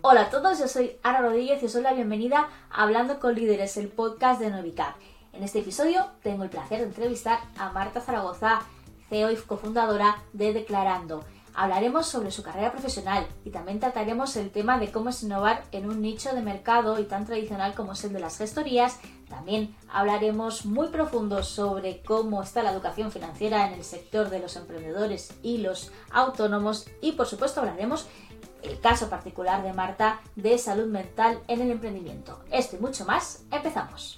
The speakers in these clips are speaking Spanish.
Hola a todos, yo soy Ana Rodríguez y os doy la bienvenida a Hablando con Líderes, el podcast de Novicap. En este episodio tengo el placer de entrevistar a Marta Zaragoza, CEO y cofundadora de Declarando. Hablaremos sobre su carrera profesional y también trataremos el tema de cómo es innovar en un nicho de mercado y tan tradicional como es el de las gestorías. También hablaremos muy profundo sobre cómo está la educación financiera en el sector de los emprendedores y los autónomos y por supuesto hablaremos el caso particular de Marta de salud mental en el emprendimiento. Esto y mucho más, empezamos.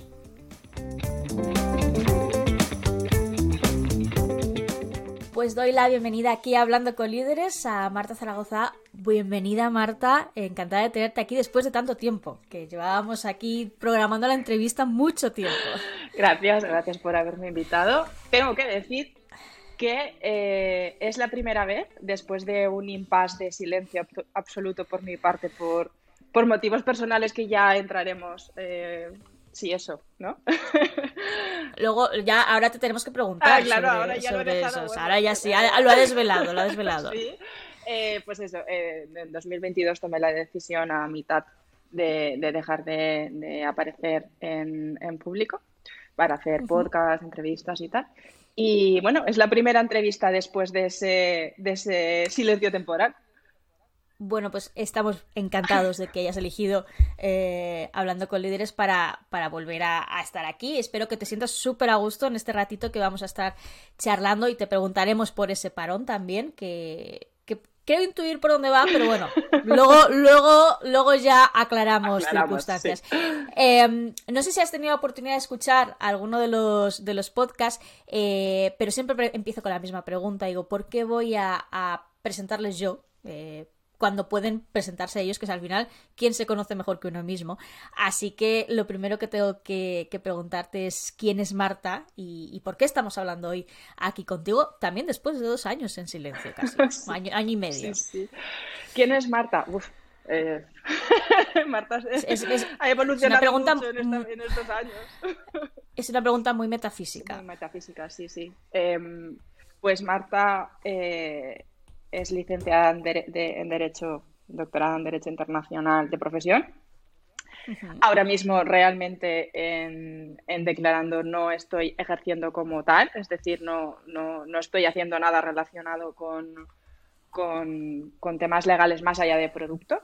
Pues doy la bienvenida aquí a Hablando con Líderes a Marta Zaragoza. Bienvenida, Marta, encantada de tenerte aquí después de tanto tiempo, que llevábamos aquí programando la entrevista mucho tiempo. Gracias por haberme invitado. Tengo que decir que es la primera vez, después de un impasse de silencio absoluto por mi parte, por motivos personales que ya entraremos, sí, eso, ¿no? Luego, ya, ahora te tenemos que preguntar claro, sobre, ahora ya lo he sobre dejado, eso. bueno, Ahora ya sí, lo ha desvelado. Sí, pues eso, en 2022 tomé la decisión a mitad de dejar de aparecer en público para hacer podcast, entrevistas y tal. Y bueno, es la primera entrevista después de ese silencio temporal. Bueno, pues estamos encantados de que hayas elegido Hablando con Líderes para volver a estar aquí. Espero que te sientas súper a gusto en este ratito que vamos a estar charlando y te preguntaremos por ese parón también, que creo intuir por dónde va, pero bueno, luego ya aclaramos circunstancias. Sí. No sé si has tenido la oportunidad de escuchar alguno de los podcasts, pero siempre empiezo con la misma pregunta. Digo, ¿por qué voy a presentarles yo? Cuando pueden presentarse ellos, que es al final quién se conoce mejor que uno mismo. Así que lo primero que tengo que preguntarte es quién es Marta y por qué estamos hablando hoy aquí contigo, también después de 2 años en silencio casi, Sí. año y medio. Sí. ¿Quién es Marta? Marta ha evolucionado mucho en estos años. Es una pregunta muy metafísica. Muy metafísica, sí. Pues Marta es licenciada en Derecho, doctorada en Derecho Internacional de profesión. Uh-huh. Ahora mismo realmente en Declarando no estoy ejerciendo como tal, es decir, no estoy haciendo nada relacionado con temas legales más allá de producto.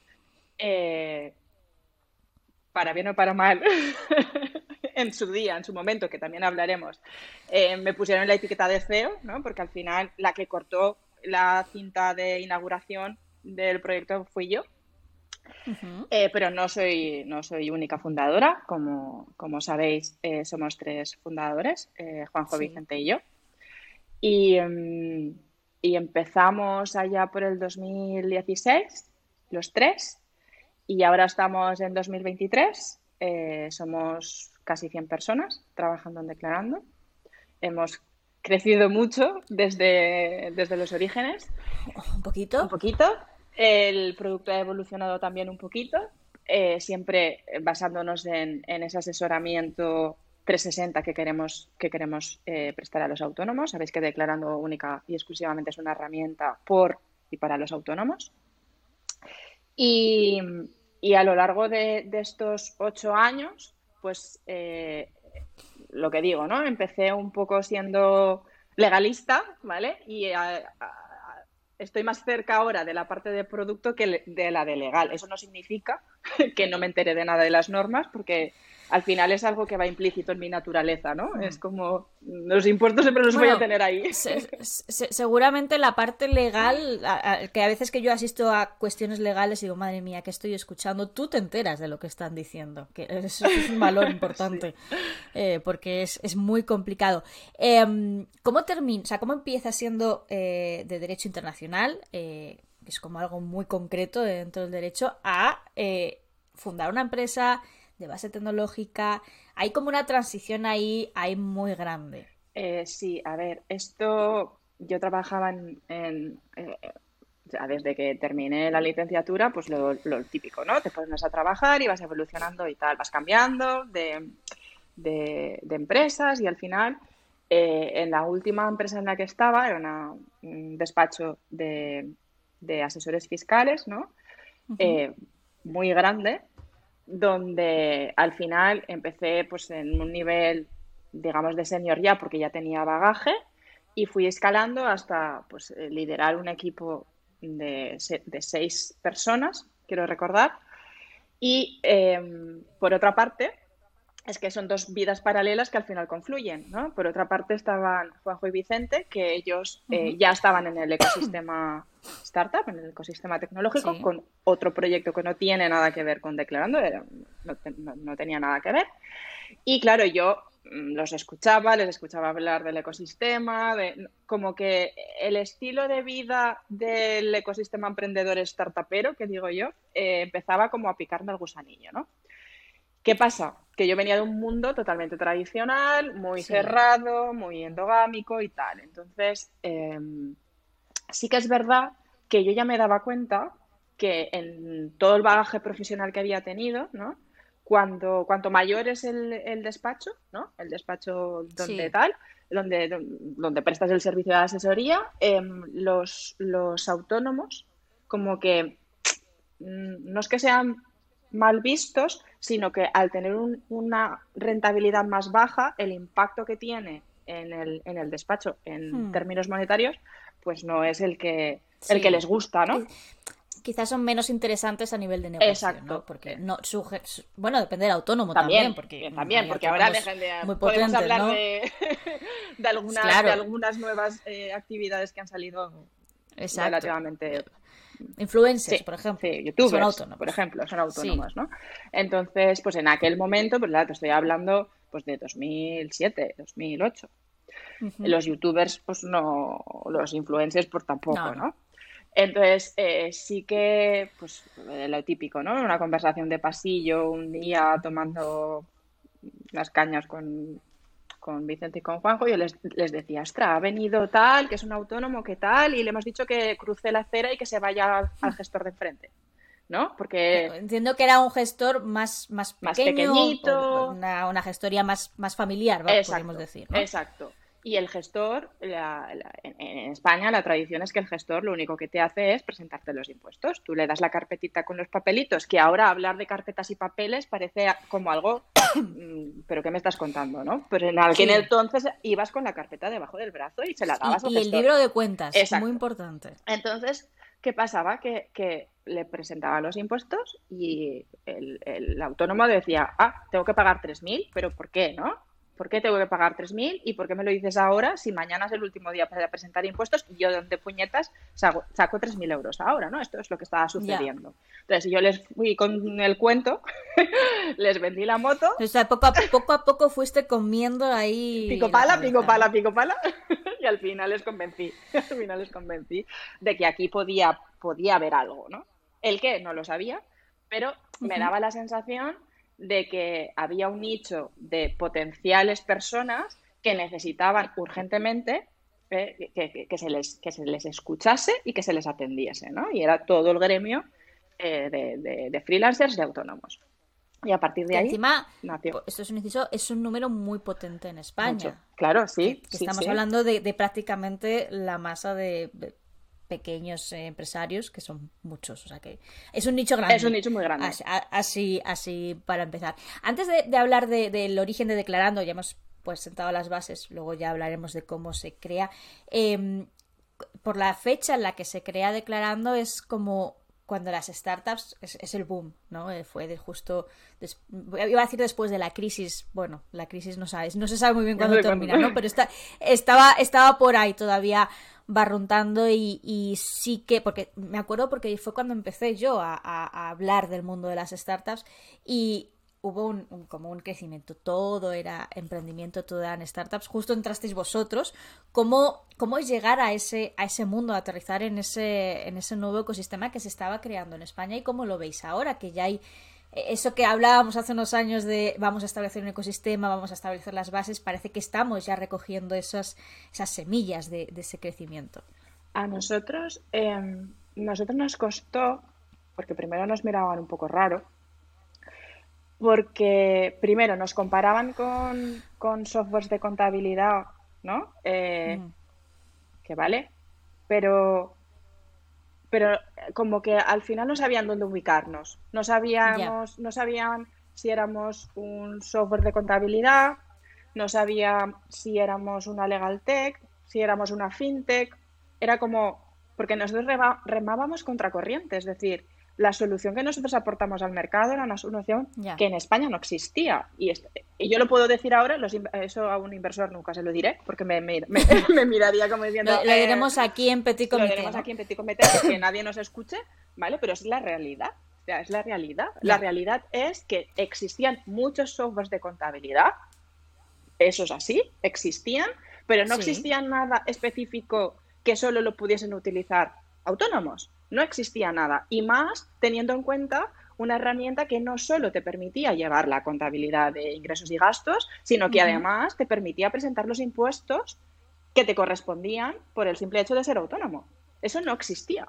Para bien o para mal, en su momento, que también hablaremos, me pusieron la etiqueta de CEO, ¿no? Porque al final la que cortó la cinta de inauguración del proyecto fui yo. Uh-huh. Pero no soy única fundadora, como sabéis, somos 3 fundadores, Juanjo, sí, Vicente y yo. Y empezamos allá por el 2016, los 3, y ahora estamos en 2023, somos casi 100 personas trabajando en Declarando. Hemos crecido mucho desde los orígenes. ¿Un poquito? Un poquito. El producto ha evolucionado también un poquito, siempre basándonos en ese asesoramiento 360 que queremos prestar a los autónomos. Sabéis que Declarando única y exclusivamente es una herramienta por y para los autónomos. Y a lo largo de estos 8 años, pues lo que digo, ¿no? Empecé un poco siendo legalista, ¿vale? Y estoy más cerca ahora de la parte de producto que de la de legal. Eso no significa que no me entere de nada de las normas, porque al final es algo que va implícito en mi naturaleza, ¿no? Es como los impuestos siempre los voy a tener ahí. Seguramente la parte legal, que a veces que yo asisto a cuestiones legales y digo, madre mía, ¿qué estoy escuchando? Tú te enteras de lo que están diciendo, que eso es un valor importante, sí. Porque es muy complicado. ¿Cómo termina? O sea, ¿cómo empieza siendo de Derecho Internacional, que es como algo muy concreto dentro del derecho, a fundar una empresa de base tecnológica? Hay como una transición ahí muy grande. Sí, a ver, esto yo trabajaba desde que terminé la licenciatura, pues lo típico, ¿no? Te pones a trabajar y vas evolucionando y tal, vas cambiando de empresas y al final en la última empresa en la que estaba era un despacho de asesores fiscales, ¿no? eh, muy grande, donde al final empecé pues en un nivel, digamos, de senior ya, porque ya tenía bagaje, y fui escalando hasta pues liderar un equipo de 6 personas, quiero recordar. Y por otra parte, es que son dos vidas paralelas que al final confluyen, ¿no? Por otra parte estaban Juanjo y Vicente, que ellos ya estaban en el ecosistema startup, en el ecosistema tecnológico, Sí. con otro proyecto que no tiene nada que ver con Declarando, no tenía nada que ver. Y claro, yo les escuchaba hablar del ecosistema, como que el estilo de vida del ecosistema emprendedor startupero, que digo yo, empezaba como a picarme el gusanillo, ¿no? ¿Qué pasa? Que yo venía de un mundo totalmente tradicional, muy Sí. cerrado, muy endogámico y tal. Entonces, sí que es verdad que yo ya me daba cuenta que en todo el bagaje profesional que había tenido, ¿no? Cuanto mayor es el despacho, ¿no? El despacho donde Sí. tal, donde prestas el servicio de asesoría, los autónomos, como que no es que sean mal vistos, sino que al tener una rentabilidad más baja, el impacto que tiene en el despacho en Hmm. términos monetarios, pues no es el que les Sí. gusta, ¿no? Qui- Quizás son menos interesantes a nivel de negocio, Exacto. ¿no? Porque no bueno, depende del autónomo también, También, porque también, hay porque ahora autónomos muy podemos potentes, hablar ¿no? de de Claro, algunas nuevas actividades que han salido exacto. relativamente. Influencers, Sí, por ejemplo, sí, son youtubers, por autónomos. ejemplo, son Sí. autónomos, ¿no? Entonces, pues en aquel momento, pues claro, te estoy hablando pues de 2007, 2008. Ujú. Los youtubers, pues no, los influencers, pues No, tampoco, no. ¿no? Entonces, sí que, pues lo típico, ¿no? Una conversación de pasillo, un día tomando las cañas con Vicente y con Juanjo, yo les decía, ostra, ha venido tal, que es un autónomo, que tal, y le hemos dicho que cruce la acera y que se vaya al gestor de enfrente, ¿no? Porque Entiendo que era un gestor más más pequeño, o pequeñito, una gestoría más familiar, podríamos exacto, decir, ¿no? exacto. Y el gestor, en España la tradición es que el gestor lo único que te hace es presentarte los impuestos. Tú le das la carpetita con los papelitos, que ahora hablar de carpetas y papeles parece como algo, pero ¿qué me estás contando, no? Pues en aquel Sí. entonces ibas con la carpeta debajo del brazo y se la dabas al Y el gestor. libro de cuentas, muy Exacto. importante. Entonces, ¿qué pasaba? Que le presentaba los impuestos y el autónomo decía, tengo que pagar 3.000, pero ¿por qué, no? ¿Por qué tengo que pagar 3.000 y por qué me lo dices ahora si mañana es el último día para presentar impuestos y yo de puñetas saco 3.000 euros ahora, ¿no? Esto es lo que estaba Ya. sucediendo. Entonces yo les fui con el cuento, les vendí la moto, O sea, poco a poco fuiste comiendo ahí pico la pala, pico cabeza, pala, ¿no? pico pala, y al final les convencí, al final les convencí de que aquí podía haber algo, ¿no? El qué, no lo sabía, pero me Ujú. daba la sensación de que había un nicho de potenciales personas que necesitaban urgentemente que se les escuchase y que se les atendiese, ¿no? Y era todo el gremio de freelancers, de autónomos. Y a partir de Que ahí encima, nació esto es un inciso, es un número muy potente en mucho. España. Claro, sí, Que sí, estamos sí. hablando de prácticamente la masa de pequeños empresarios, que son muchos. O sea que es un nicho Es un grande. nicho muy grande. Así para empezar. Antes de hablar del origen de Declarando, ya hemos pues sentado las bases, luego ya hablaremos de cómo se crea. Por la fecha en la que se crea Declarando es como cuando las startups es el boom, ¿no? Fue justo iba a decir después de la crisis. Bueno, la crisis no se sabe muy bien No cuándo sé cuándo. termina, ¿no? Pero estaba por ahí todavía barruntando y sí que, porque me acuerdo porque fue cuando empecé yo a hablar del mundo de las startups y hubo como un crecimiento, todo era emprendimiento, todo eran startups, justo entrasteis vosotros. ¿Cómo es llegar a ese mundo, a aterrizar en ese nuevo ecosistema que se estaba creando en España y cómo lo veis ahora, que ya hay eso que hablábamos hace unos años de vamos a establecer un ecosistema, vamos a establecer las bases, parece que estamos ya recogiendo esas semillas de ese crecimiento? A nosotros nos costó, porque primero nos miraban un poco raro, porque primero nos comparaban con softwares de contabilidad, ¿no? Mm. Que vale, pero pero como que al final no sabían dónde ubicarnos. Ya. No sabían si éramos un software de contabilidad, no sabían si éramos una legal tech, si éramos una fintech. Era como, porque nosotros remábamos contracorriente, es decir, la solución que nosotros aportamos al mercado era una solución Ya. que en España no existía. Y yo lo puedo decir ahora, eso a un inversor nunca se lo diré, porque me miraría como diciendo, Lo diremos aquí en Petit lo Comité, diremos ¿no? aquí en Petit Comité, que nadie nos escuche, ¿vale? Pero es la realidad. O sea, es la realidad. La Ya. realidad es que existían muchos softwares de contabilidad, eso es así, existían, pero no Sí. existía nada específico que solo lo pudiesen utilizar autónomos. No existía nada. Y más teniendo en cuenta una herramienta que no solo te permitía llevar la contabilidad de ingresos y gastos, sino que Ujú. además te permitía presentar los impuestos que te correspondían por el simple hecho de ser autónomo. Eso no existía.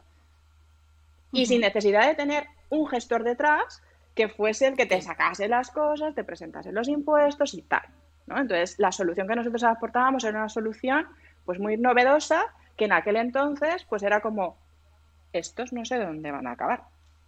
Y sin Ujú. necesidad de tener un gestor detrás que fuese el que te Sí. sacase las cosas, te presentase los impuestos y tal, ¿no? Entonces, la solución que nosotros aportábamos era una solución pues muy novedosa, que en aquel entonces pues era como, estos no sé dónde van a acabar.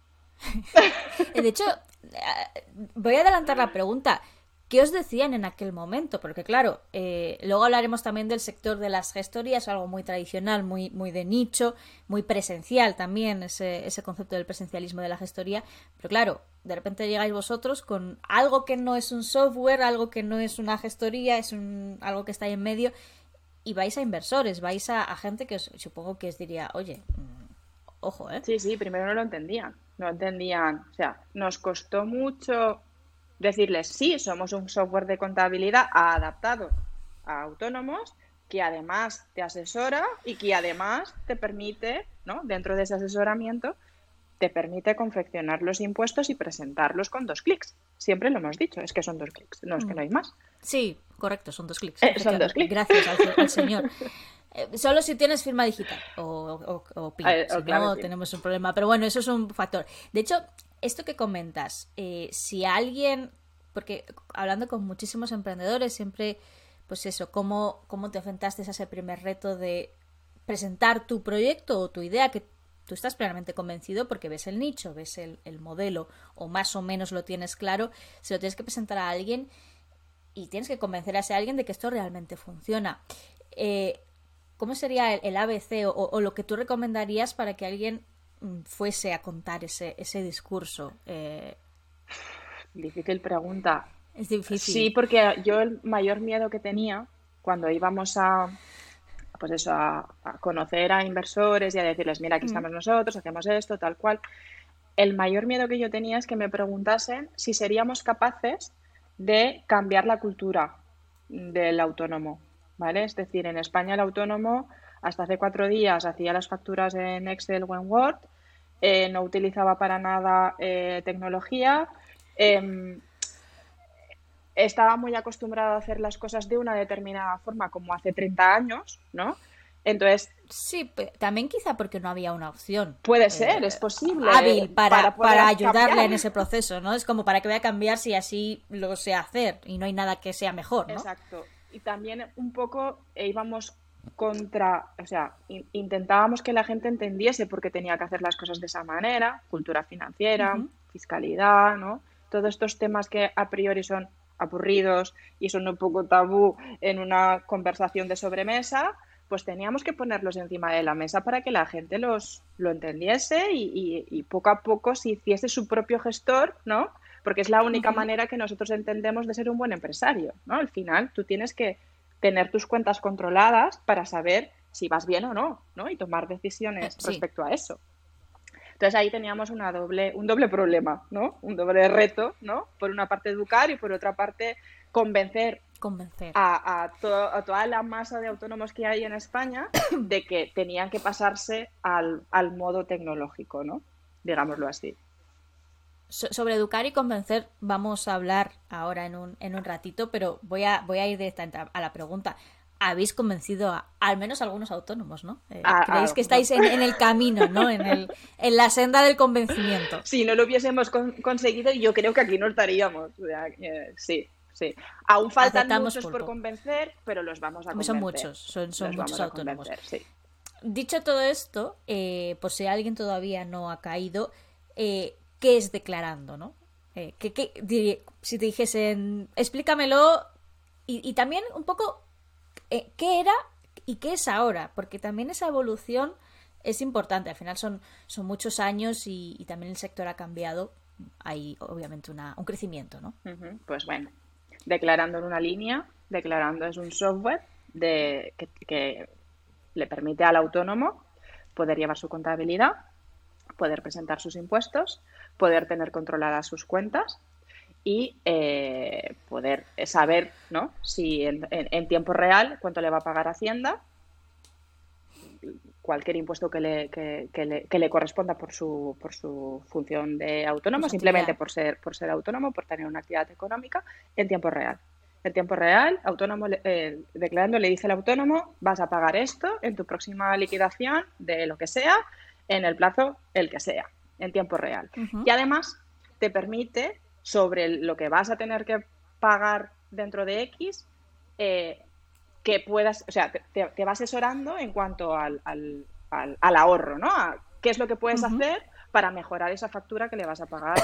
De hecho, voy a adelantar la pregunta. ¿Qué os decían en aquel momento? Porque claro, luego hablaremos también del sector de las gestorías, algo muy tradicional, muy, muy de nicho, muy presencial también, ese concepto del presencialismo de la gestoría. Pero claro, de repente llegáis vosotros con algo que no es un software, algo que no es una gestoría, algo que está ahí en medio, y vais a inversores, vais a gente que supongo que os diría, oye, ojo, ¿eh? Sí, sí, primero no lo entendían, no entendían, o sea, nos costó mucho decirles, sí, somos un software de contabilidad adaptado a autónomos, que además te asesora y que además te permite, ¿no? Dentro de ese asesoramiento, te permite confeccionar los impuestos y presentarlos con 2 clics. Siempre lo hemos dicho, es que son 2 clics, no es que no hay más. Sí, correcto, son 2 clics, Son dos efectivamente. clics. Gracias al señor. Solo si tienes firma digital o PIN, si Clave no PIN. tenemos un problema. Pero bueno, eso es un factor. De hecho, esto que comentas, si alguien, porque hablando con muchísimos emprendedores, siempre, pues eso, cómo te enfrentaste a ese primer reto de presentar tu proyecto o tu idea que tú estás plenamente convencido porque ves el nicho, ves el modelo o más o menos lo tienes claro, se lo tienes que presentar a alguien y tienes que convencer a ese alguien de que esto realmente funciona. Eh, ¿Cómo sería el ABC o lo que tú recomendarías para que alguien fuese a contar ese discurso? Difícil pregunta. Es Sí, difícil. porque yo el mayor miedo que tenía cuando íbamos pues eso, a conocer a inversores y a decirles, mira, aquí Mm. estamos nosotros, hacemos esto, tal cual. El mayor miedo que yo tenía es que me preguntasen si seríamos capaces de cambiar la cultura del autónomo, ¿vale? Es decir, en España el autónomo hasta hace 4 días hacía las facturas en Excel o en Word, no utilizaba para nada tecnología, eh, estaba muy acostumbrado a hacer las cosas de una determinada forma, como hace 30 años, ¿no? Entonces, Sí, también quizá porque no había una opción puede ser, es posible hábil para para poder ayudarle cambiar. en ese proceso, ¿no? Es como para que voy a cambiar si así lo sé hacer y no hay nada que sea mejor, ¿no? Exacto. Y también un poco íbamos contra, o sea, intentábamos que la gente entendiese por qué tenía que hacer las cosas de esa manera, cultura financiera, Ujú. fiscalidad, ¿no? Todos estos temas que a priori son aburridos y son un poco tabú en una conversación de sobremesa, pues teníamos que ponerlos encima de la mesa para que la gente lo entendiese y poco a poco se hiciese su propio gestor, ¿no? Porque es la única Ujú. manera que nosotros entendemos de ser un buen empresario, ¿no? Al final tú tienes que tener tus cuentas controladas para saber si vas bien o no, ¿no? Y tomar decisiones Sí, respecto a eso. Entonces ahí teníamos un doble problema, ¿no? Un doble reto, ¿no? Por una parte educar y por otra parte convencer convencer. a toda la masa de autónomos que hay en España de que tenían que pasarse al modo tecnológico, ¿no? Digámoslo así. Sobre educar y convencer vamos a hablar ahora en un ratito, pero voy a ir directamente a la pregunta. Habéis convencido al menos a algunos autónomos, ¿no? Creéis que Algunos. estáis en el camino, ¿no? En la senda del convencimiento. Si no lo hubiésemos conseguido, yo creo que aquí no estaríamos. O sea, sí, sí. Aún faltan Aceptamos muchos por pulpo. convencer, pero los vamos a Son convencer. muchos, son Los muchos vamos a autónomos. convencer, sí. dicho todo esto, por si alguien todavía no ha caído, ¿qué es declarando, no? Si te dijesen, explícamelo y también un poco qué era y qué es ahora, porque también esa evolución es importante. Al final son muchos años y también el sector ha cambiado. Hay obviamente un crecimiento, ¿no? Pues bueno, declarando en una línea, declarando es un software que le permite al autónomo poder llevar su contabilidad, poder presentar sus impuestos, poder tener controladas sus cuentas y poder saber, ¿no?, si en tiempo real cuánto le va a pagar Hacienda, cualquier impuesto que le corresponda por su función de autónomo, simplemente por ser autónomo, por tener una actividad económica en tiempo real. En tiempo real, autónomo declarando, le dice al autónomo, vas a pagar esto en tu próxima liquidación de lo que sea, en el plazo el que sea, en tiempo real. Uh-huh. Y además te permite, sobre lo que vas a tener que pagar dentro de X, que puedas, o sea, te va asesorando en cuanto al ahorro, ¿no? A qué es lo que puedes hacer para mejorar esa factura que le vas a pagar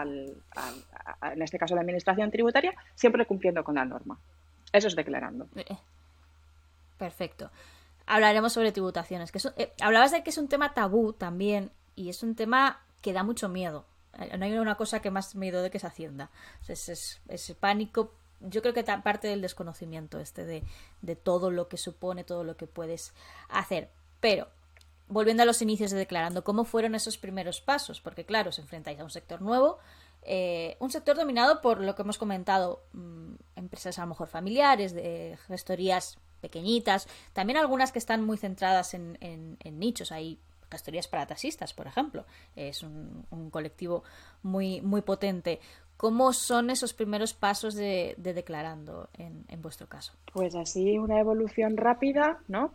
en este caso, la administración tributaria, siempre cumpliendo con la norma. Eso es declarando. Perfecto. Hablaremos sobre tributaciones. Hablabas de que es un tema tabú también y es un tema que da mucho miedo. No hay una cosa que más miedo de que es Hacienda. Es pánico. Yo creo que parte del desconocimiento de todo lo que supone, todo lo que puedes hacer. Pero, volviendo a los inicios de declarando, ¿cómo fueron esos primeros pasos? Porque claro, os enfrentáis a un sector nuevo, un sector dominado por lo que hemos comentado, empresas a lo mejor familiares, de gestorías pequeñitas, también algunas que están muy centradas en nichos. Hay gestorías para taxistas, por ejemplo. Es un colectivo muy, muy potente. ¿Cómo son esos primeros pasos de declarando en vuestro caso? Pues así una evolución rápida, ¿no?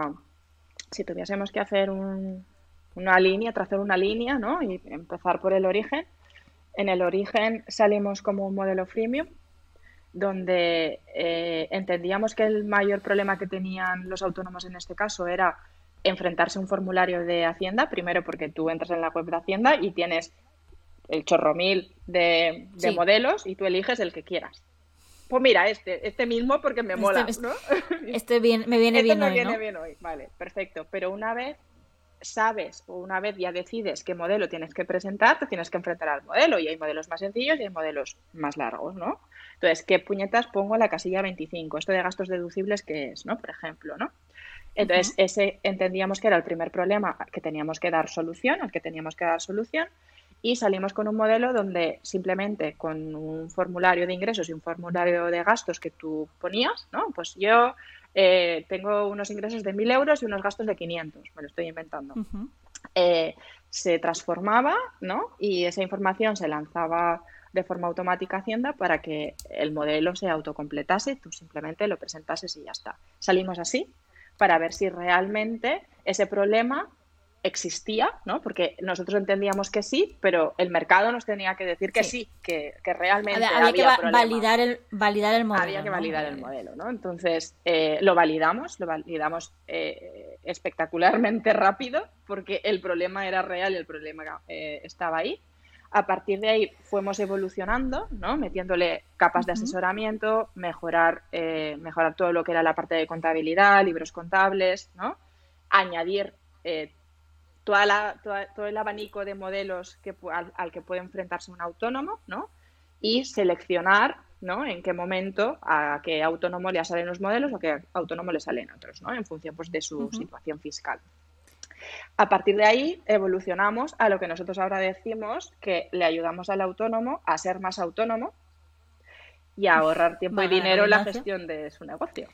Si tuviésemos que hacer trazar una línea, ¿no? Y empezar por el origen. En el origen salimos como un modelo freemium, donde entendíamos que el mayor problema que tenían los autónomos en este caso era enfrentarse a un formulario de Hacienda, primero porque tú entras en la web de Hacienda y tienes el chorromil de modelos y tú eliges el que quieras. Pues mira, este mismo porque me mola, ¿no? Me viene bien me hoy, viene ¿no? bien hoy, vale, perfecto. Pero una vez sabes o una vez ya decides qué modelo tienes que presentar, te tienes que enfrentar al modelo y hay modelos más sencillos y hay modelos más largos, ¿no? Entonces, ¿qué puñetas pongo en la casilla 25? Esto de gastos deducibles, ¿qué es, no? Por ejemplo, ¿no? Entonces, ese entendíamos que era el primer problema que teníamos que dar solución, al que teníamos que dar solución, y salimos con un modelo donde simplemente con un formulario de ingresos y un formulario de gastos que tú ponías, ¿no? Pues yo tengo unos ingresos de 1.000 euros y unos gastos de 500, me lo estoy inventando. Se transformaba, ¿no? Y esa información se lanzaba de forma automática a Hacienda para que el modelo se autocompletase, tú simplemente lo presentases y ya está. Salimos así para ver si realmente ese problema existía, ¿no? Porque nosotros entendíamos que sí, pero el mercado nos tenía que decir que sí, que realmente había que validar el modelo. Había que validar el modelo, ¿no? Entonces, lo validamos espectacularmente rápido porque el problema era real y el problema estaba ahí. A partir de ahí fuimos evolucionando, ¿no? Metiéndole capas de asesoramiento, mejorar todo lo que era la parte de contabilidad, libros contables, ¿no? Añadir todo el abanico de modelos al que puede enfrentarse un autónomo, ¿no? Y seleccionar, ¿no?, en qué momento a qué autónomo le salen los modelos o a qué autónomo le salen otros, ¿no?, en función, pues, de su situación fiscal. A partir de ahí evolucionamos a lo que nosotros ahora decimos que le ayudamos al autónomo a ser más autónomo y a ahorrar tiempo y dinero en la gestión de su negocio.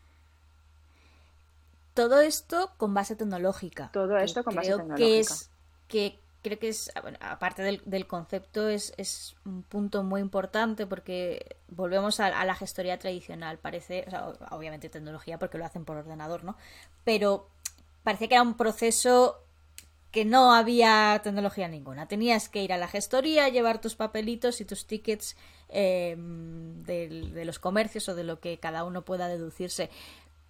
Todo esto con base tecnológica. Todo esto con base tecnológica. Creo que es, bueno, aparte del concepto, es un punto muy importante porque volvemos a la gestoría tradicional. Parece, o sea, obviamente tecnología porque lo hacen por ordenador, ¿no? Pero parecía que era un proceso que no había tecnología ninguna. Tenías que ir a la gestoría, llevar tus papelitos y tus tickets de los comercios o de lo que cada uno pueda deducirse.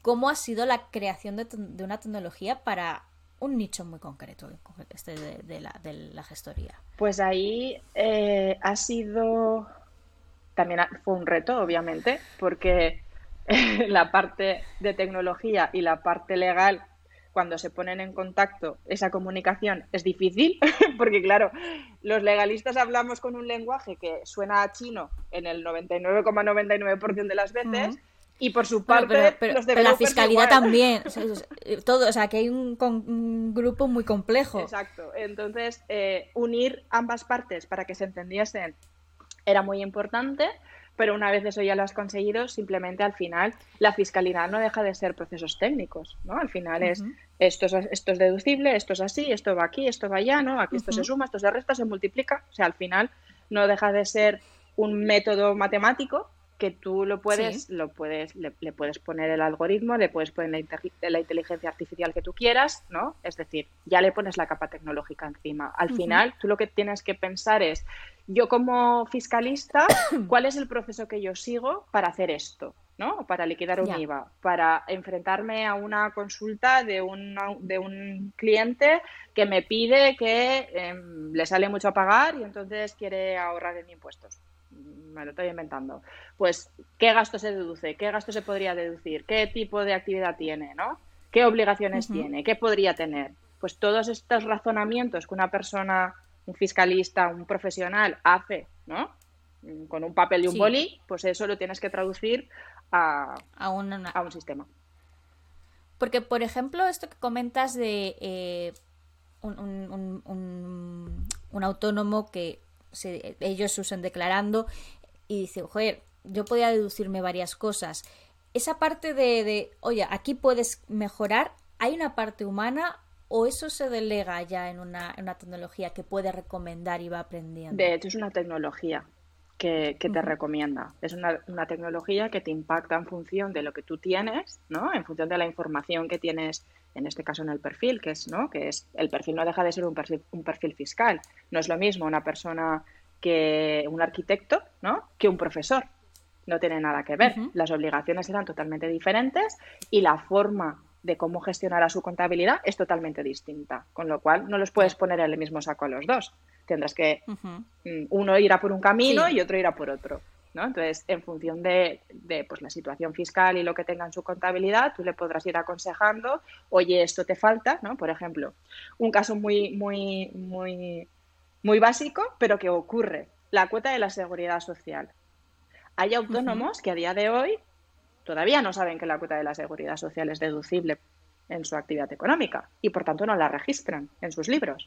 cómo ha sido la creación de una tecnología para un nicho muy concreto, este de la gestoría. Pues ahí ha sido, también fue un reto, obviamente, porque la parte de tecnología y la parte legal, cuando se ponen en contacto, esa comunicación es difícil, porque claro, los legalistas hablamos con un lenguaje que suena a chino en el 99,99% de las veces, y por su parte pero la fiscalidad igual. También, todo, o sea, que hay un grupo muy complejo. Exacto, entonces unir ambas partes para que se entendiesen era muy importante, pero una vez eso ya lo has conseguido, simplemente al final la fiscalidad no deja de ser procesos técnicos, ¿no? Al final es esto es deducible, esto es así, esto va aquí, esto va allá, ¿no? Aquí esto se suma, esto se resta, se multiplica, o sea, al final no deja de ser un método matemático que tú le puedes poner el algoritmo, le puedes poner la inteligencia artificial que tú quieras, ¿no? Es decir, ya le pones la capa tecnológica encima. Al final, tú lo que tienes que pensar es, yo como fiscalista, ¿cuál es el proceso que yo sigo para hacer esto? ¿No? Para liquidar un IVA, para enfrentarme a una consulta de un cliente que me pide que le sale mucho a pagar y entonces quiere ahorrar en impuestos. Me lo estoy inventando. Pues, ¿qué gasto se deduce? ¿Qué gasto se podría deducir? ¿Qué tipo de actividad tiene? ¿No? ¿Qué obligaciones tiene? ¿Qué podría tener? Pues todos estos razonamientos que una persona, un fiscalista, un profesional hace, ¿no? Con un papel y un boli, pues eso lo tienes que traducir a un sistema. Porque, por ejemplo, esto que comentas de un autónomo que ellos usan declarando y dice, joder, yo podía deducirme varias cosas. Esa parte de oye, aquí puedes mejorar, ¿hay una parte humana o eso se delega ya en una tecnología que puede recomendar y va aprendiendo? De hecho, es una tecnología que te recomienda. Es una tecnología que te impacta en función de lo que tú tienes, ¿no? En función de la información que tienes, en este caso en el perfil, que es el perfil no deja de ser un perfil fiscal. No es lo mismo una persona que un arquitecto, ¿no? Que un profesor. No tiene nada que ver. Las obligaciones eran totalmente diferentes y la forma de cómo gestionará su contabilidad es totalmente distinta, con lo cual no los puedes poner en el mismo saco a los dos. Tendrás que uno irá por un camino y otro irá por otro, ¿no? Entonces, en función de pues la situación fiscal y lo que tenga en su contabilidad, tú le podrás ir aconsejando, oye, esto te falta, ¿no? Por ejemplo, un caso muy básico, pero que ocurre, la cuota de la seguridad social. Hay autónomos que a día de hoy todavía no saben que la cuota de la seguridad social es deducible en su actividad económica y por tanto no la registran en sus libros.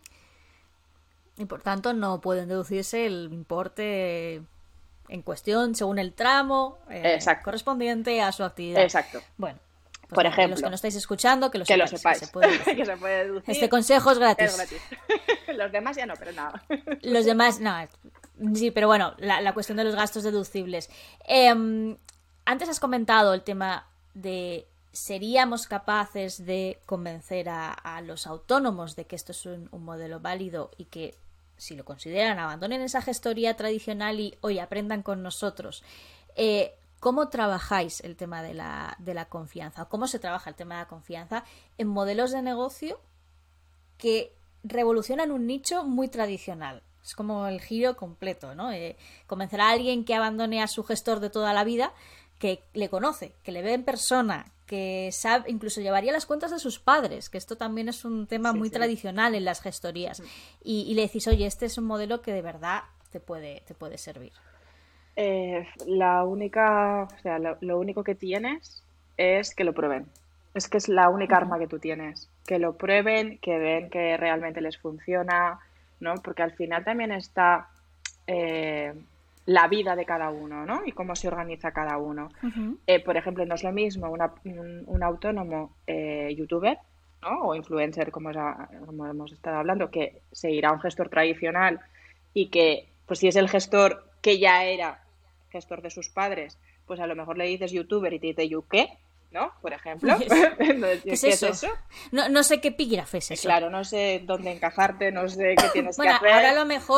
Y por tanto no pueden deducirse el importe en cuestión según el tramo correspondiente a su actividad. Exacto. Bueno, pues por ejemplo, los que no estáis escuchando, que lo sepáis. Que se puede que se puede deducir. Este consejo es gratis. Es gratis. Los demás ya no, pero nada. Los demás, no. Sí, pero bueno, la cuestión de los gastos deducibles. Antes has comentado el tema de ¿seríamos capaces de convencer a los autónomos de que esto es un modelo válido y que, si lo consideran, abandonen esa gestoría tradicional y hoy aprendan con nosotros? ¿Cómo trabajáis el tema de la confianza? ¿O cómo se trabaja el tema de la confianza en modelos de negocio que revolucionan un nicho muy tradicional? Es como el giro completo, ¿no? Convencer a alguien que abandone a su gestor de toda la vida, que le conoce, que le ve en persona, que sabe, incluso llevaría las cuentas de sus padres, que esto también es un tema muy tradicional en las gestorías. Y le decís, oye, este es un modelo que de verdad te puede servir. Lo único que tienes es que lo prueben. Es que es la única arma que tú tienes. Que lo prueben, que ven que realmente les funciona, ¿no? Porque al final también está la vida de cada uno, ¿no? Y cómo se organiza cada uno. Por ejemplo, no es lo mismo un autónomo youtuber, ¿no? O influencer, como hemos estado hablando, que se irá a un gestor tradicional y que, pues si es el gestor que ya era gestor de sus padres, pues a lo mejor le dices youtuber y te dice ¿you qué? ¿No? Por ejemplo. Entonces, ¿Qué es eso? No sé qué epígrafe es eso. Claro, no sé dónde encajarte, no sé qué tienes que hacer. Ahora a lo mejor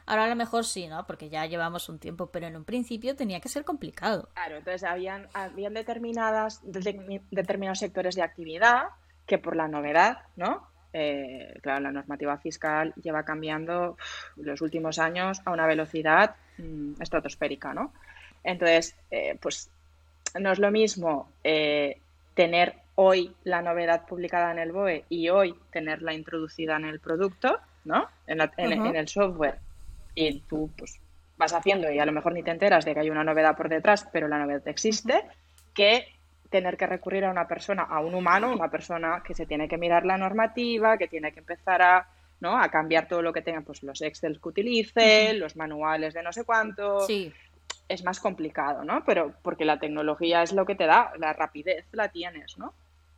Ahora a lo mejor sí, ¿no? Porque ya llevamos un tiempo, pero en un principio tenía que ser complicado. Claro, entonces habían determinados sectores de actividad que por la novedad, ¿no? Claro, la normativa fiscal lleva cambiando los últimos años a una velocidad estratosférica, ¿no? Entonces, pues no es lo mismo tener hoy la novedad publicada en el BOE y hoy tenerla introducida en el producto, ¿no? En el software. Y tú, pues, vas haciendo y a lo mejor ni te enteras de que hay una novedad por detrás, pero la novedad existe, que tener que recurrir a una persona, a un humano, una persona que se tiene que mirar la normativa, que tiene que empezar a, ¿no? A cambiar todo lo que tenga, pues los Excel que utilice, los manuales de no sé cuánto. Sí. Es más complicado, ¿no? Pero porque la tecnología es lo que te da, la rapidez la tienes, ¿no?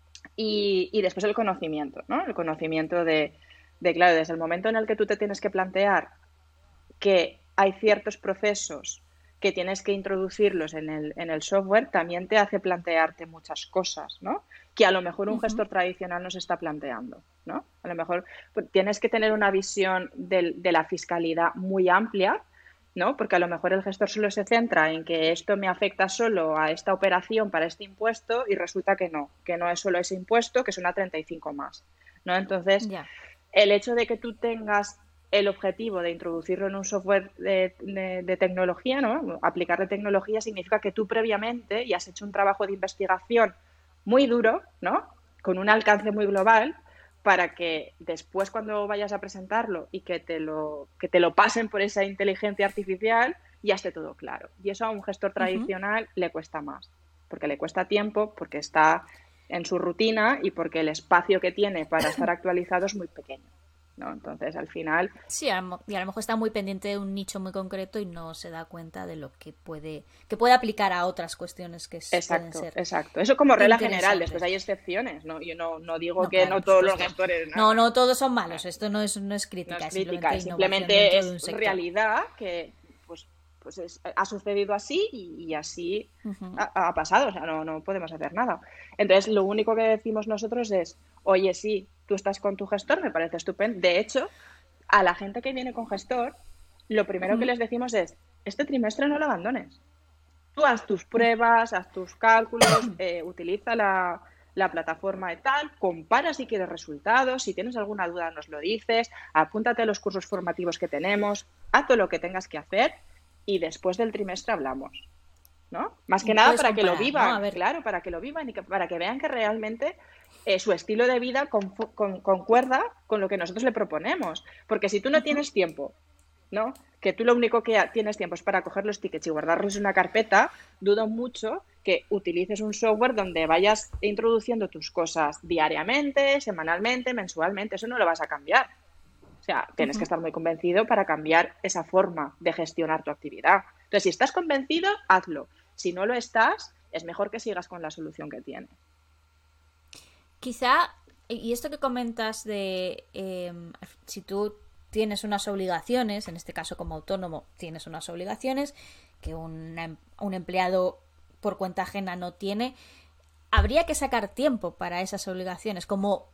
Y después el conocimiento, ¿no? El conocimiento claro, desde el momento en el que tú te tienes que plantear que hay ciertos procesos que tienes que introducirlos en el software, también te hace plantearte muchas cosas, ¿no? Que a lo mejor un gestor tradicional no se está planteando, ¿no? A lo mejor pues, tienes que tener una visión de la fiscalidad muy amplia, ¿no? Porque a lo mejor el gestor solo se centra en que esto me afecta solo a esta operación para este impuesto y resulta que no es solo ese impuesto, que son a 35 más, ¿no? Entonces, el hecho de que tú tengas el objetivo de introducirlo en un software de tecnología, ¿no? Aplicarle tecnología significa que tú previamente ya has hecho un trabajo de investigación muy duro, ¿no? Con un alcance muy global para que después cuando vayas a presentarlo y que te lo pasen por esa inteligencia artificial ya esté todo claro. Y eso a un gestor tradicional le cuesta más, porque le cuesta tiempo, porque está en su rutina y porque el espacio que tiene para estar actualizado es muy pequeño, ¿no? Entonces, al final... Sí, y a lo mejor está muy pendiente de un nicho muy concreto y no se da cuenta de lo que puede aplicar a otras cuestiones que pueden ser. Exacto. Eso como regla general, después hay excepciones, ¿no? Yo no digo que claro, no todos los gestores... No todos son malos, esto no es crítica. No es crítica, simplemente es realidad que ha sucedido así y así ha pasado, o sea, no podemos hacer nada. Entonces, lo único que decimos nosotros es, oye, sí, tú estás con tu gestor, me parece estupendo. De hecho, a la gente que viene con gestor, lo primero que les decimos es, este trimestre no lo abandones. Tú haz tus pruebas, haz tus cálculos, utiliza la plataforma y tal, compara si quieres resultados, si tienes alguna duda nos lo dices, apúntate a los cursos formativos que tenemos, haz todo lo que tengas que hacer y después del trimestre hablamos, ¿no? Más que nada para que lo vivan, ¿no? Claro, para que lo vivan y para que vean que realmente su estilo de vida concuerda con lo que nosotros le proponemos. Porque si tú no tienes tiempo, ¿no? Que tú lo único que tienes tiempo es para coger los tickets y guardarlos en una carpeta, dudo mucho que utilices un software donde vayas introduciendo tus cosas diariamente, semanalmente, mensualmente. Eso no lo vas a cambiar. O sea, tienes que estar muy convencido para cambiar esa forma de gestionar tu actividad. Entonces, si estás convencido, hazlo. Si no lo estás, es mejor que sigas con la solución que tienes. Quizá, y esto que comentas de si tú tienes unas obligaciones, en este caso como autónomo tienes unas obligaciones que un empleado por cuenta ajena no tiene, habría que sacar tiempo para esas obligaciones, como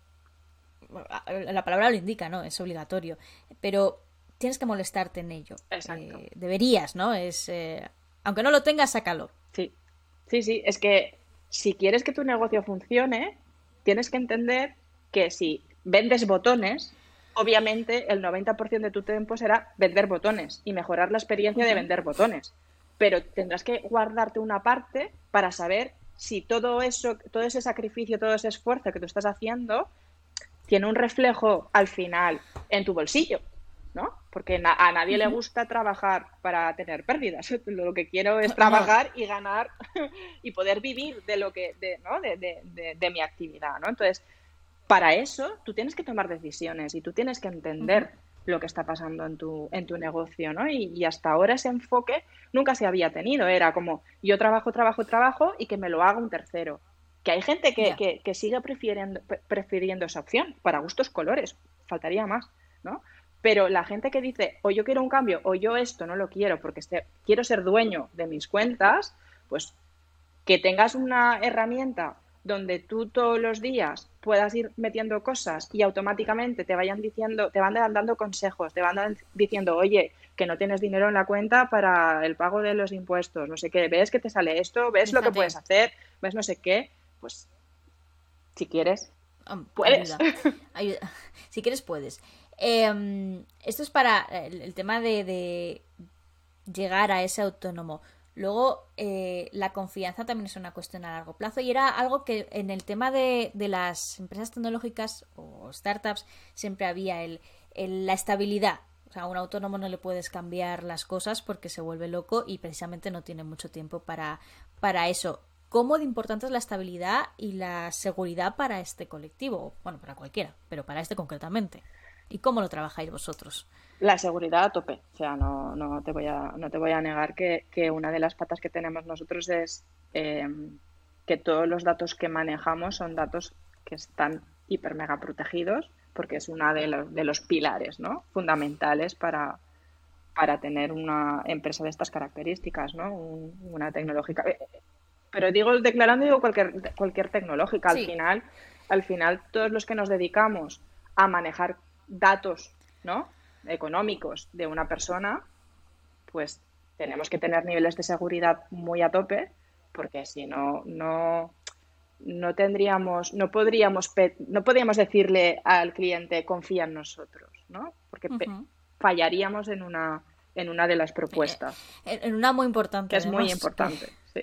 la palabra lo indica, ¿no? Es obligatorio, pero tienes que molestarte en ello. Exacto. Deberías, ¿no? Aunque no lo tengas, sácalo. Sí, es que si quieres que tu negocio funcione, tienes que entender que si vendes botones, obviamente el 90% de tu tiempo será vender botones y mejorar la experiencia de vender botones. Pero tendrás que guardarte una parte para saber si todo eso, todo ese sacrificio, todo ese esfuerzo que tú estás haciendo tiene un reflejo al final en tu bolsillo, ¿no? Porque a nadie le gusta trabajar para tener pérdidas. Lo que quiero es trabajar y ganar y poder vivir de lo que, de mi actividad, ¿no? Entonces, para eso tú tienes que tomar decisiones y tú tienes que entender lo que está pasando en tu negocio, ¿no? Y hasta ahora ese enfoque nunca se había tenido. Era como yo trabajo y que me lo haga un tercero. Que hay gente que sigue prefiriendo esa opción, para gustos colores, faltaría más, ¿no? Pero la gente que dice, o yo quiero un cambio, o yo esto no lo quiero porque quiero ser dueño de mis cuentas, pues que tengas una herramienta donde tú todos los días puedas ir metiendo cosas y automáticamente te vayan diciendo, te van dando consejos, te van diciendo, oye, que no tienes dinero en la cuenta para el pago de los impuestos, no sé qué, ves que te sale esto, ves lo que puedes hacer, ves no sé qué, pues si quieres, puedes. Ayuda. Si quieres, puedes. Esto es para el tema de llegar a ese autónomo. Luego, la confianza también es una cuestión a largo plazo y era algo que en el tema de las empresas tecnológicas o startups siempre había la estabilidad. O sea, a un autónomo no le puedes cambiar las cosas porque se vuelve loco y precisamente no tiene mucho tiempo para eso. ¿Cómo de importante es la estabilidad y la seguridad para este colectivo? Bueno, para cualquiera, pero para este concretamente. ¿Y cómo lo trabajáis vosotros? La seguridad a tope. O sea, no te voy a negar que una de las patas que tenemos nosotros es que todos los datos que manejamos son datos que están hiper mega protegidos, porque es uno de los pilares, ¿no?, fundamentales para tener una empresa de estas características, ¿no? Una tecnológica. Pero digo cualquier tecnológica. Sí. Al final, todos los que nos dedicamos a manejar datos, ¿no?, económicos de una persona, pues tenemos que tener niveles de seguridad muy a tope, porque si no tendríamos, no podríamos decirle al cliente confía en nosotros, ¿no? Porque fallaríamos en una de las propuestas. En una muy importante. Que es además, muy importante, sí.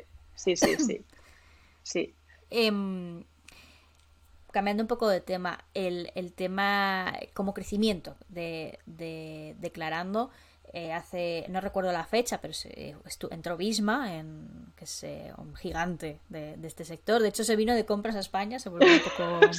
Cambiando un poco de tema, el tema como crecimiento de Declarando, no recuerdo la fecha, pero entró Visma, que es un gigante de este sector. De hecho, se vino de compras a España, se volvió un poco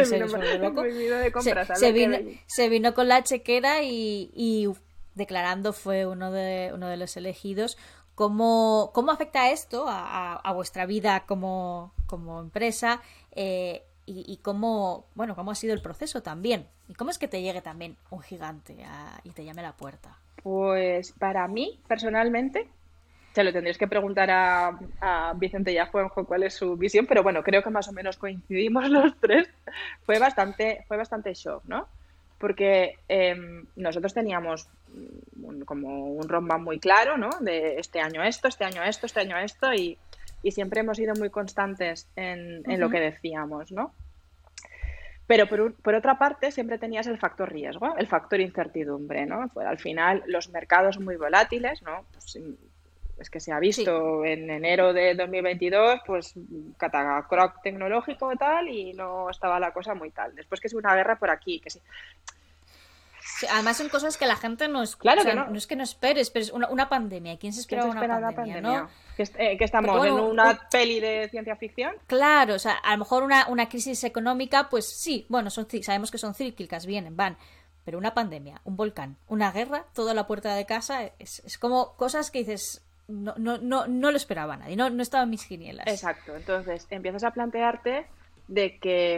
se vino con la chequera y Declarando fue uno de los elegidos. ¿Cómo afecta esto a vuestra vida como empresa? Y cómo ha sido el proceso también. ¿Y cómo es que te llegue también un gigante y te llame a la puerta? Pues para mí, personalmente, se lo tendréis que preguntar a Vicente y a Juanjo cuál es su visión, pero bueno, creo que más o menos coincidimos los tres. Fue bastante shock, ¿no? Porque nosotros teníamos como un roadmap muy claro, ¿no? De este año esto, este año esto, este año esto, y siempre hemos sido muy constantes en lo que decíamos, ¿no? Pero por otra parte siempre tenías el factor riesgo, el factor incertidumbre, ¿no? Pues al final los mercados son muy volátiles, ¿no? Pues es que se ha visto en enero de 2022, pues catacroc tecnológico y tal, y no estaba la cosa muy tal. Después que es una guerra por aquí, que sí. Sí, además son cosas que la gente no es, claro, o sea, que no. No es que no esperes, pero es una pandemia. ¿Quién se espera una pandemia? ¿No? Que estamos en una peli de ciencia ficción. Claro, o sea, a lo mejor una crisis económica, pues sí, bueno, sabemos que son cíclicas, vienen, van. Pero una pandemia, un volcán, una guerra, todo a la puerta de casa, es como cosas que dices, no lo esperaba nadie, no estaba en mis quinielas. Exacto, entonces empiezas a plantearte de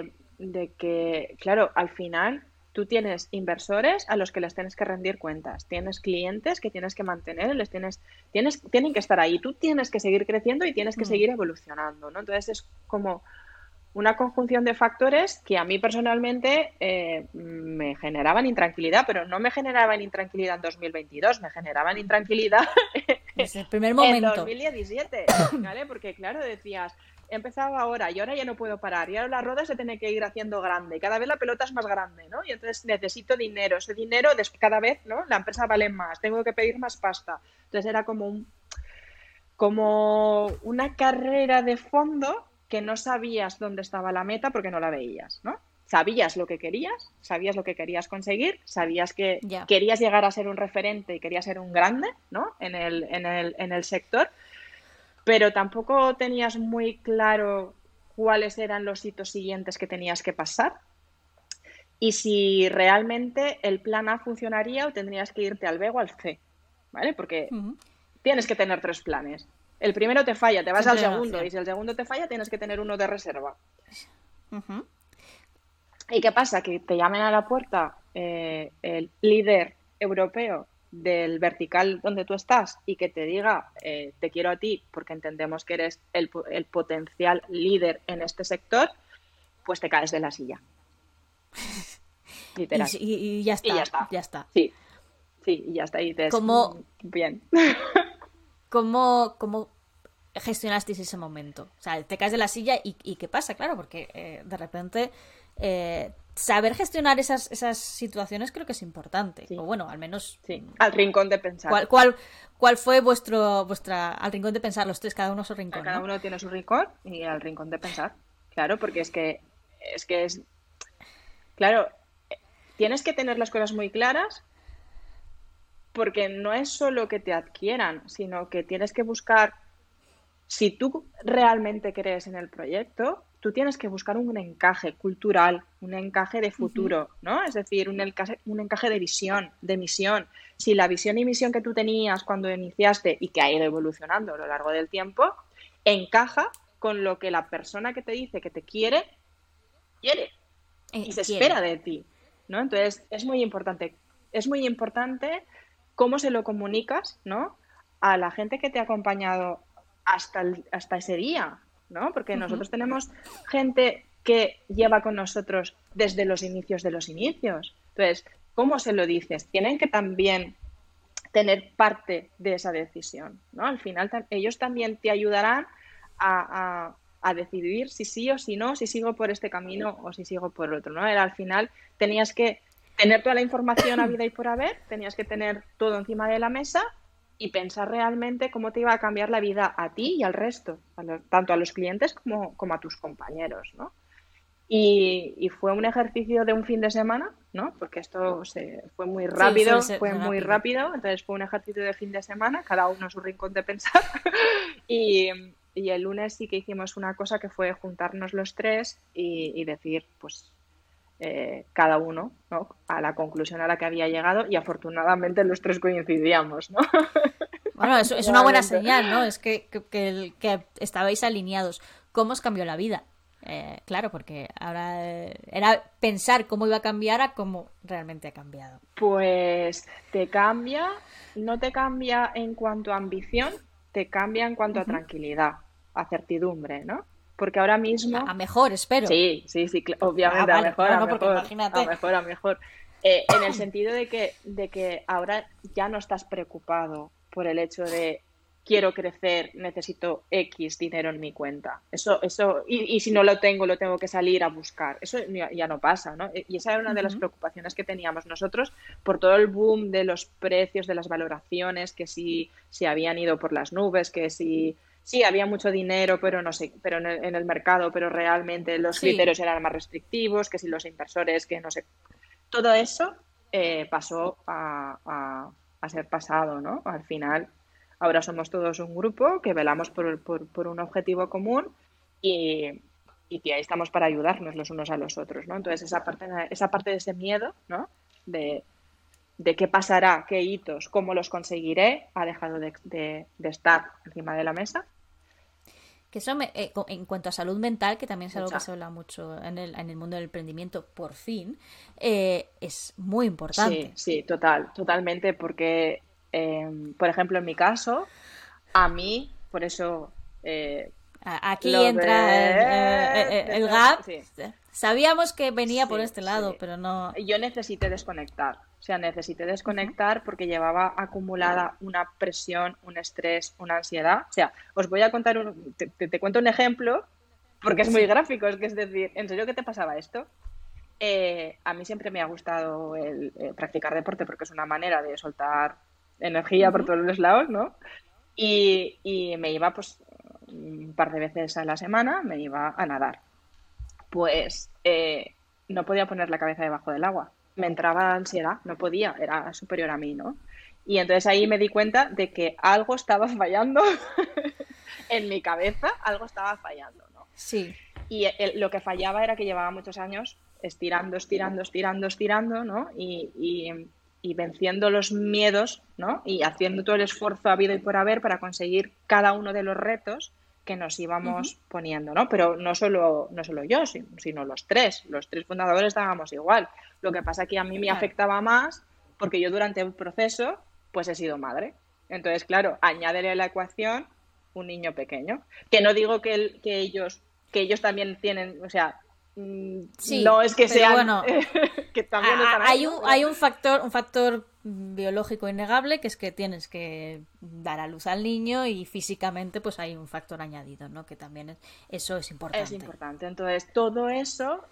que, claro, al final tú tienes inversores a los que les tienes que rendir cuentas, tienes clientes que tienes que mantener, tienen que estar ahí, tú tienes que seguir creciendo y tienes que seguir evolucionando, ¿no? Entonces es como una conjunción de factores que a mí personalmente me generaban intranquilidad, pero no me generaban intranquilidad en 2022, me generaban intranquilidad desde el primer momento. En 2017, ¿vale? Porque claro, decías, he empezado ahora y ahora ya no puedo parar y ahora la rueda se tiene que ir haciendo grande, cada vez la pelota es más grande, ¿no? Y entonces necesito dinero, ese dinero cada vez, ¿no?, la empresa vale más, tengo que pedir más pasta. Entonces era como una carrera de fondo que no sabías dónde estaba la meta porque no la veías, ¿no? Sabías lo que querías conseguir, sabías que querías llegar a ser un referente y querías ser un grande, ¿no?, en el sector, pero tampoco tenías muy claro cuáles eran los hitos siguientes que tenías que pasar y si realmente el plan A funcionaría o tendrías que irte al B o al C, ¿vale? Porque tienes que tener 3 planes. El primero te falla, te vas al segundo, y si el segundo te falla, tienes que tener uno de reserva. ¿Y qué pasa? Que te llamen a la puerta el líder europeo del vertical donde tú estás y que te diga te quiero a ti porque entendemos que eres el potencial líder en este sector, pues te caes de la silla. Literal. Y ya está, y ya está. Ya está. Sí, y ya está. Y te bien. ¿Cómo gestionasteis ese momento? O sea, te caes de la silla y ¿qué pasa? Claro, porque de repente saber gestionar esas situaciones creo que es importante. Sí. O bueno, al menos... Sí, al rincón de pensar. ¿Cuál fue vuestra... al rincón de pensar? Los tres, cada uno su rincón, Cada uno tiene su rincón y al rincón de pensar. Claro, porque es que es... Claro, tienes que tener las cosas muy claras porque no es solo que te adquieran, sino que tienes que buscar... Si tú realmente crees en el proyecto, tú tienes que buscar un encaje cultural, un encaje de futuro, ¿no? Es decir, un encaje de visión, de misión. Si la visión y misión que tú tenías cuando iniciaste y que ha ido evolucionando a lo largo del tiempo, encaja con lo que la persona que te dice que te quiere y se espera de ti, ¿no? Entonces, es muy importante cómo se lo comunicas, ¿no? A la gente que te ha acompañado hasta ese día, ¿no? Porque nosotros tenemos gente que lleva con nosotros desde los inicios de los inicios. Entonces, ¿cómo se lo dices? Tienen que también tener parte de esa decisión, ¿no? Al final ellos también te ayudarán a decidir si sí o si no, si sigo por este camino o si sigo por otro, ¿no? Al final tenías que tener toda la información a vida y por haber, tenías que tener todo encima de la mesa y pensar realmente cómo te iba a cambiar la vida a ti y al resto, tanto a los clientes como a tus compañeros, ¿no? Y fue un ejercicio de un fin de semana, ¿no? Porque esto fue muy rápido, entonces fue un ejercicio de fin de semana, cada uno su rincón de pensar. y el lunes sí que hicimos una cosa que fue juntarnos los tres y decir, pues, cada uno, ¿no? A la conclusión a la que había llegado y afortunadamente los tres coincidíamos, ¿no? Bueno, es una buena señal, ¿no? Es que estabais alineados. ¿Cómo os cambió la vida? Claro, porque ahora era pensar cómo iba a cambiar a cómo realmente ha cambiado. Pues no te cambia en cuanto a ambición, te cambia en cuanto a tranquilidad, a certidumbre, ¿no? Porque ahora mismo... A mejor, espero. Sí, obviamente, vale. a mejor. En el sentido de que ahora ya no estás preocupado por el hecho de quiero crecer, necesito X dinero en mi cuenta. Eso y si no lo tengo que salir a buscar. Eso ya no pasa, ¿no? Y esa era una de las preocupaciones que teníamos nosotros por todo el boom de los precios, de las valoraciones, que si habían ido por las nubes, que si... Sí, había mucho dinero, pero no sé, pero en el mercado, pero realmente los criterios eran más restrictivos, que si los inversores, que no sé. Todo eso pasó a ser pasado, ¿no? Al final, ahora somos todos un grupo que velamos por un objetivo común y que ahí estamos para ayudarnos los unos a los otros, ¿no? Entonces, esa parte de ese miedo, ¿no? De qué pasará, qué hitos, cómo los conseguiré, ha dejado de estar encima de la mesa. Que eso en cuanto a salud mental, que también es algo que se habla mucho en el mundo del emprendimiento, por fin, es muy importante. Sí, totalmente, porque, por ejemplo, en mi caso, a mí, por eso... aquí entra el gap. Sí. Sabíamos que venía por este lado, pero no... Yo necesité desconectar. Porque llevaba acumulada una presión, un estrés, una ansiedad. O sea, os voy a contar, te cuento un ejemplo, porque es muy gráfico. Es decir, ¿en serio qué te pasaba esto? A mí siempre me ha gustado practicar deporte porque es una manera de soltar energía por todos los lados, ¿no? Y me iba, pues, un par de veces a la semana, me iba a nadar. Pues no podía poner la cabeza debajo del agua. Me entraba ansiedad, no podía, era superior a mí, ¿no? Y entonces ahí me di cuenta de que algo estaba fallando en mi cabeza, algo estaba fallando, ¿no? Sí. Y lo que fallaba era que llevaba muchos años estirando, ¿no? Y venciendo los miedos, ¿no? Y haciendo todo el esfuerzo habido y por haber para conseguir cada uno de los retos que nos íbamos poniendo, ¿no? Pero no solo yo, sino los tres fundadores estábamos igual. Lo que pasa es que a mí me afectaba más porque yo durante el proceso pues he sido madre. Entonces, claro, añádele a la ecuación un niño pequeño. Que no digo que ellos también tienen, o sea, Sí, no es que pero sean bueno, que también están ahí, ¿no? hay un factor biológico innegable, que es que tienes que dar a luz al niño, y físicamente pues hay un factor añadido, ¿no? Que también eso es Es importante. importante. Entonces, todo eso,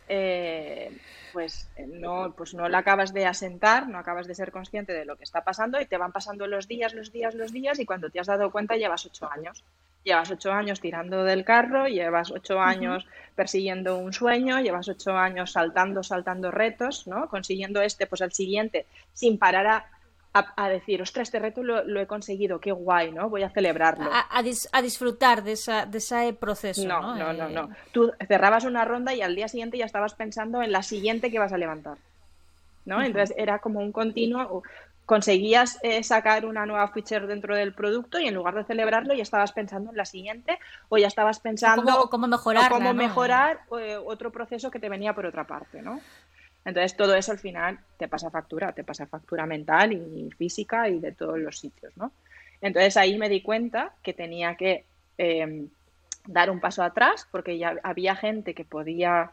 pues no lo acabas de asentar, no acabas de ser consciente de lo que está pasando y te van pasando los días, y cuando te has dado cuenta llevas 8 años. Llevas 8 años tirando del carro, llevas 8 años persiguiendo un sueño, llevas 8 años saltando retos, ¿no? Consiguiendo pues el siguiente, sin parar a decir, ostras, este reto lo he conseguido, qué guay, ¿no? Voy a celebrarlo. A disfrutar de ese proceso, ¿no? No. Tú cerrabas una ronda y al día siguiente ya estabas pensando en la siguiente que vas a levantar, ¿no? Entonces era como un continuo. Conseguías sacar una nueva feature dentro del producto y en lugar de celebrarlo ya estabas pensando en la siguiente, o ya estabas pensando cómo mejorarla, cómo ¿no? mejorar otro proceso que te venía por otra parte, ¿no? Entonces todo eso al final te pasa factura mental y física y de todos los sitios, ¿no? Entonces ahí me di cuenta que tenía que dar un paso atrás, porque ya había gente que podía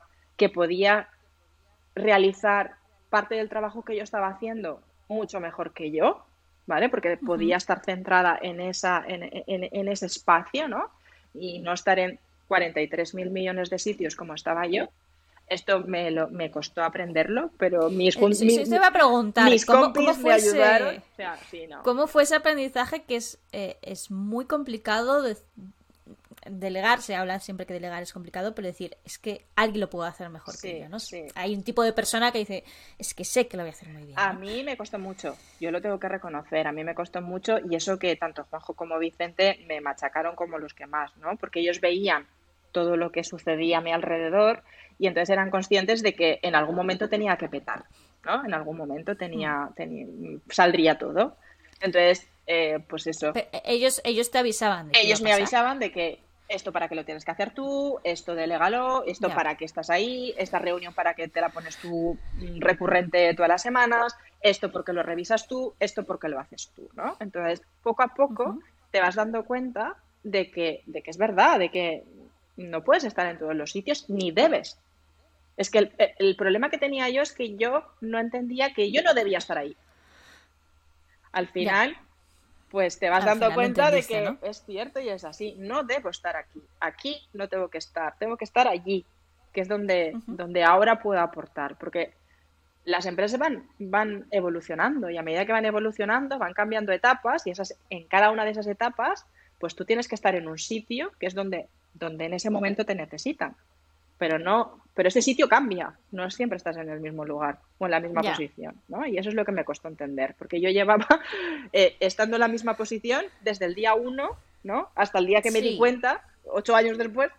realizar parte del trabajo que yo estaba haciendo mucho mejor que yo, ¿vale? Porque podía estar centrada en ese espacio, ¿no? Y no estar en 43.000 millones de sitios como estaba yo. Esto me costó aprenderlo, pero Sí, te iba a preguntar, mis compis me ayudaron. O sea, sí, no. ¿Cómo fue ese aprendizaje, que es muy complicado delegar? Se habla siempre que delegar es complicado, pero decir, es que alguien lo puede hacer mejor que yo, ¿no? Sí. Hay un tipo de persona que dice, es que sé que lo voy a hacer muy bien, ¿no? A mí me costó mucho, yo lo tengo que reconocer, a mí me costó mucho, y eso que tanto Juanjo como Vicente me machacaron como los que más, ¿no? Porque ellos veían todo lo que sucedía a mi alrededor y entonces eran conscientes de que en algún momento tenía que petar, ¿no? En algún momento saldría todo. Entonces, pues eso. Pero ellos te avisaban de que Ellos iba a me pasar. avisaban de que esto para qué lo tienes que hacer tú, esto delégalo, esto para qué estás ahí, esta reunión para qué te la pones tú recurrente todas las semanas, esto porque lo revisas tú, esto porque lo haces tú, ¿no? Entonces, poco a poco te vas dando cuenta de que es verdad, de que no puedes estar en todos los sitios, ni debes. Es que el problema que tenía yo es que yo no entendía que yo no debía estar ahí. Al final, pues te vas dando cuenta de que, ¿no?, es cierto y es así. No debo estar aquí. Aquí no tengo que estar allí, que es donde ahora puedo aportar. Porque las empresas van evolucionando, y a medida que van evolucionando van cambiando etapas, y en cada una de esas etapas pues tú tienes que estar en un sitio que es donde en ese momento te necesitan. Pero ese sitio cambia, no siempre estás en el mismo lugar o en la misma posición, ¿no? Y eso es lo que me costó entender, porque yo llevaba estando en la misma posición desde el día 1, ¿no?, hasta el día que me di cuenta, 8 años después.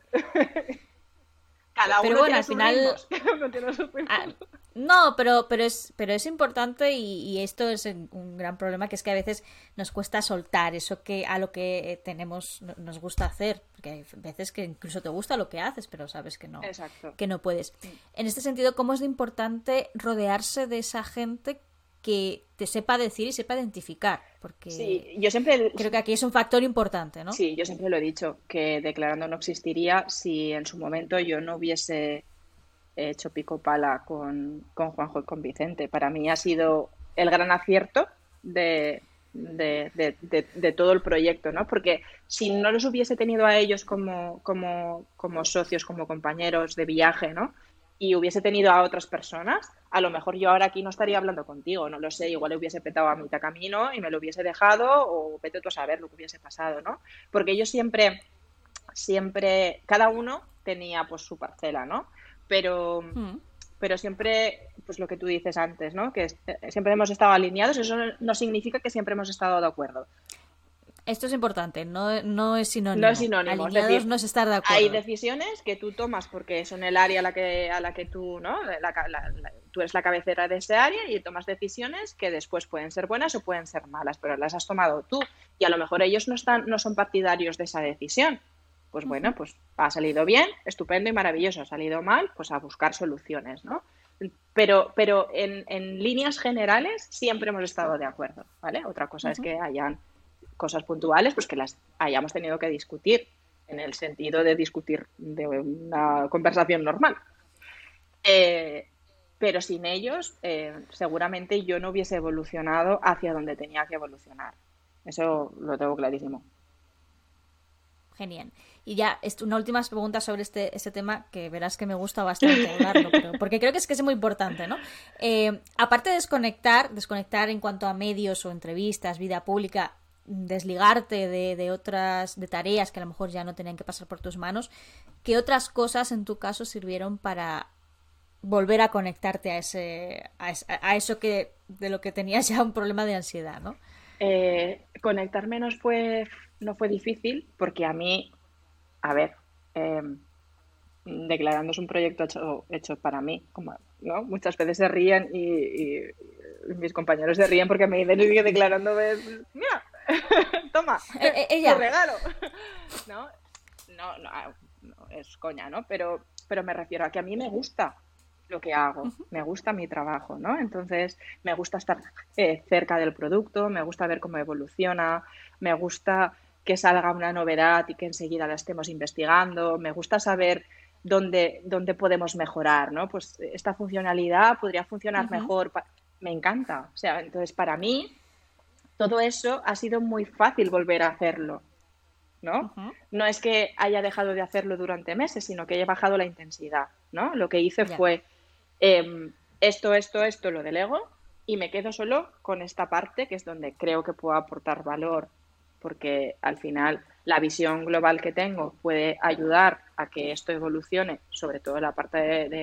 Cada uno tiene sus ritmos. No, pero es importante, y esto es un gran problema, que es que a veces nos cuesta soltar eso a lo que nos gusta hacer, porque hay veces que incluso te gusta lo que haces, pero sabes que no, exacto, que no puedes. En este sentido, ¿cómo es de importante rodearse de esa gente que te sepa decir y sepa identificar? Porque sí, yo siempre creo que aquí es un factor importante, ¿no? Sí, yo siempre lo he dicho, que Declarando no existiría si en su momento yo no hubiese hecho pico pala con Juanjo y con Vicente. Para mí ha sido el gran acierto de todo el proyecto, ¿no? Porque si no los hubiese tenido a ellos como socios, como compañeros de viaje, ¿no?, y hubiese tenido a otras personas, a lo mejor yo ahora aquí no estaría hablando contigo, no lo sé, igual le hubiese petado a mitad camino y me lo hubiese dejado, o vete tú a saber lo que hubiese pasado, ¿no? Porque ellos siempre, cada uno tenía pues su parcela, ¿no? Pero siempre, pues lo que tú dices antes, ¿no?, que siempre hemos estado alineados. Eso no significa que siempre hemos estado de acuerdo. Esto es importante, no es sinónimo. No es sinónimo. Alineados, es decir, no es estar de acuerdo. Hay decisiones que tú tomas porque son el área a la que tú, ¿no?, tú eres la cabecera de ese área, y tomas decisiones que después pueden ser buenas o pueden ser malas, pero las has tomado tú, y a lo mejor ellos no son partidarios de esa decisión. Pues bueno, pues ha salido bien, estupendo y maravilloso. Ha salido mal, pues a buscar soluciones, ¿no? pero en líneas generales siempre hemos estado de acuerdo, ¿vale? Otra cosa es que hayan cosas puntuales, pues que las hayamos tenido que discutir, en el sentido de discutir de una conversación normal. Eh, pero sin ellos, seguramente yo no hubiese evolucionado hacia donde tenía que evolucionar. Eso lo tengo clarísimo. Genial. Y ya, una última pregunta sobre este tema, que verás que me gusta bastante hablarlo, porque creo que es muy importante, ¿no? Aparte de desconectar en cuanto a medios o entrevistas, vida pública, desligarte de otras, de tareas que a lo mejor ya no tenían que pasar por tus manos, ¿qué otras cosas en tu caso sirvieron para volver a conectarte a eso que de lo que tenías ya un problema de ansiedad, ¿no? Conectarme no fue difícil porque a mí, a ver, Declarando es un proyecto hecho para mí, como, ¿no? Muchas veces se ríen y mis compañeros se ríen porque me dicen que Declarando es, mira, toma, Ella. tu regalo, ¿no? No, es coña, ¿no? Pero me refiero a que a mí me gusta lo que hago, me gusta mi trabajo, ¿no? Entonces, me gusta estar cerca del producto, me gusta ver cómo evoluciona, me gusta que salga una novedad y que enseguida la estemos investigando, me gusta saber dónde podemos mejorar, ¿no? Pues esta funcionalidad podría funcionar mejor, me encanta, o sea, entonces para mí todo eso ha sido muy fácil volver a hacerlo, ¿no? No es que haya dejado de hacerlo durante meses, sino que he bajado la intensidad, ¿no? Lo que hice fue esto lo delego y me quedo solo con esta parte que es donde creo que puedo aportar valor, porque al final la visión global que tengo puede ayudar a que esto evolucione, sobre todo en la parte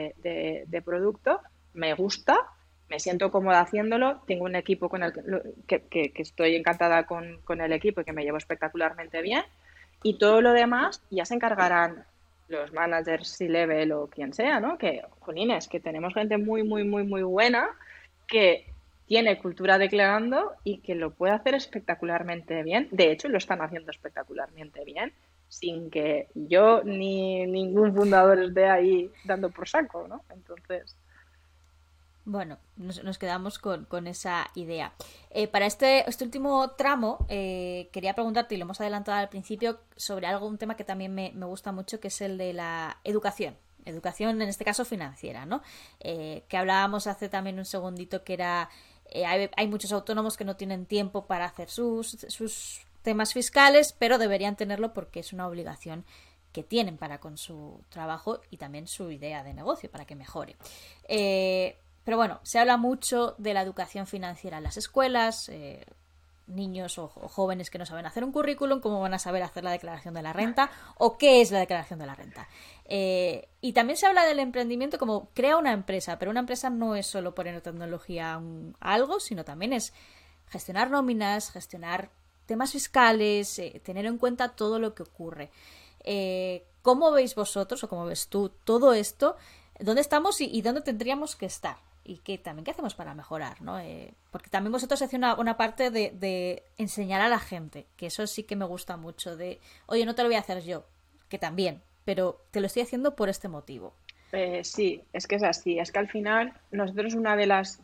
de producto. Me gusta, me siento cómoda haciéndolo, tengo un equipo con el que estoy encantada con el equipo y que me llevo espectacularmente bien, y todo lo demás ya se encargarán los managers, C-level o quien sea, ¿no? Que, jolines, que tenemos gente muy, muy, muy, muy buena que tiene cultura Declarando y que lo puede hacer espectacularmente bien. De hecho, lo están haciendo espectacularmente bien, sin que yo ni ningún fundador esté ahí dando por saco, ¿no? Entonces... Bueno, nos quedamos con esa idea. Para este último tramo, quería preguntarte, y lo hemos adelantado al principio, sobre un tema que también me gusta mucho, que es el de la educación. Educación, en este caso, financiera, ¿no? Que hablábamos hace también un segundito, que era... hay muchos autónomos que no tienen tiempo para hacer sus temas fiscales, pero deberían tenerlo porque es una obligación que tienen para con su trabajo y también su idea de negocio, para que mejore. Pero bueno, se habla mucho de la educación financiera en las escuelas, niños o jóvenes que no saben hacer un currículum, cómo van a saber hacer la declaración de la renta o qué es la declaración de la renta. Y también se habla del emprendimiento como crea una empresa, pero una empresa no es solo poner tecnología a algo, sino también es gestionar nóminas, gestionar temas fiscales, tener en cuenta todo lo que ocurre. ¿Cómo veis vosotros o cómo ves tú todo esto? ¿Dónde estamos y dónde tendríamos que estar? Y qué hacemos para mejorar, ¿no? Porque también vosotros hacéis una parte de enseñar a la gente, que eso sí que me gusta mucho, de, oye, no te lo voy a hacer yo, que también, pero te lo estoy haciendo por este motivo. Sí, es que es así, es que al final nosotros una de las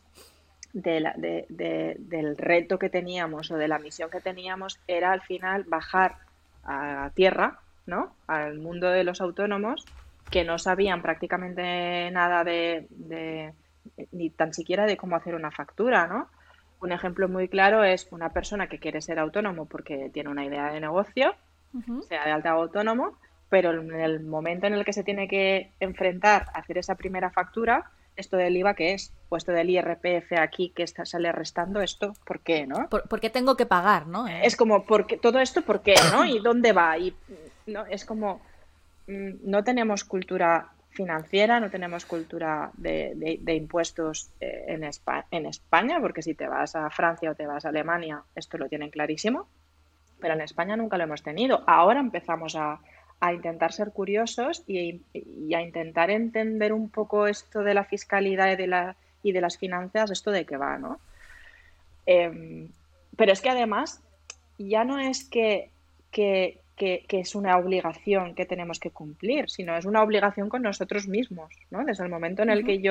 del reto que teníamos o de la misión que teníamos era al final bajar a tierra, ¿no? Al mundo de los autónomos que no sabían prácticamente nada ni tan siquiera de cómo hacer una factura, ¿no? Un ejemplo muy claro es una persona que quiere ser autónomo porque tiene una idea de negocio, sea de alta autónomo, pero en el momento en el que se tiene que enfrentar a hacer esa primera factura, esto del IVA, ¿qué es? O esto del IRPF aquí que sale restando, esto, ¿por qué, no? ¿Por qué tengo que pagar, no? Es como, todo esto, ¿por qué, no? ¿Y dónde va? Y no, es como, no tenemos cultura financiera, no tenemos cultura de impuestos en España, porque si te vas a Francia o te vas a Alemania, esto lo tienen clarísimo, pero en España nunca lo hemos tenido. Ahora empezamos a intentar ser curiosos y a intentar entender un poco esto de la fiscalidad y de las finanzas, esto de qué va, ¿no? Pero es que además ya no es que es una obligación que tenemos que cumplir, sino es una obligación con nosotros mismos, ¿no? Desde el momento en el que yo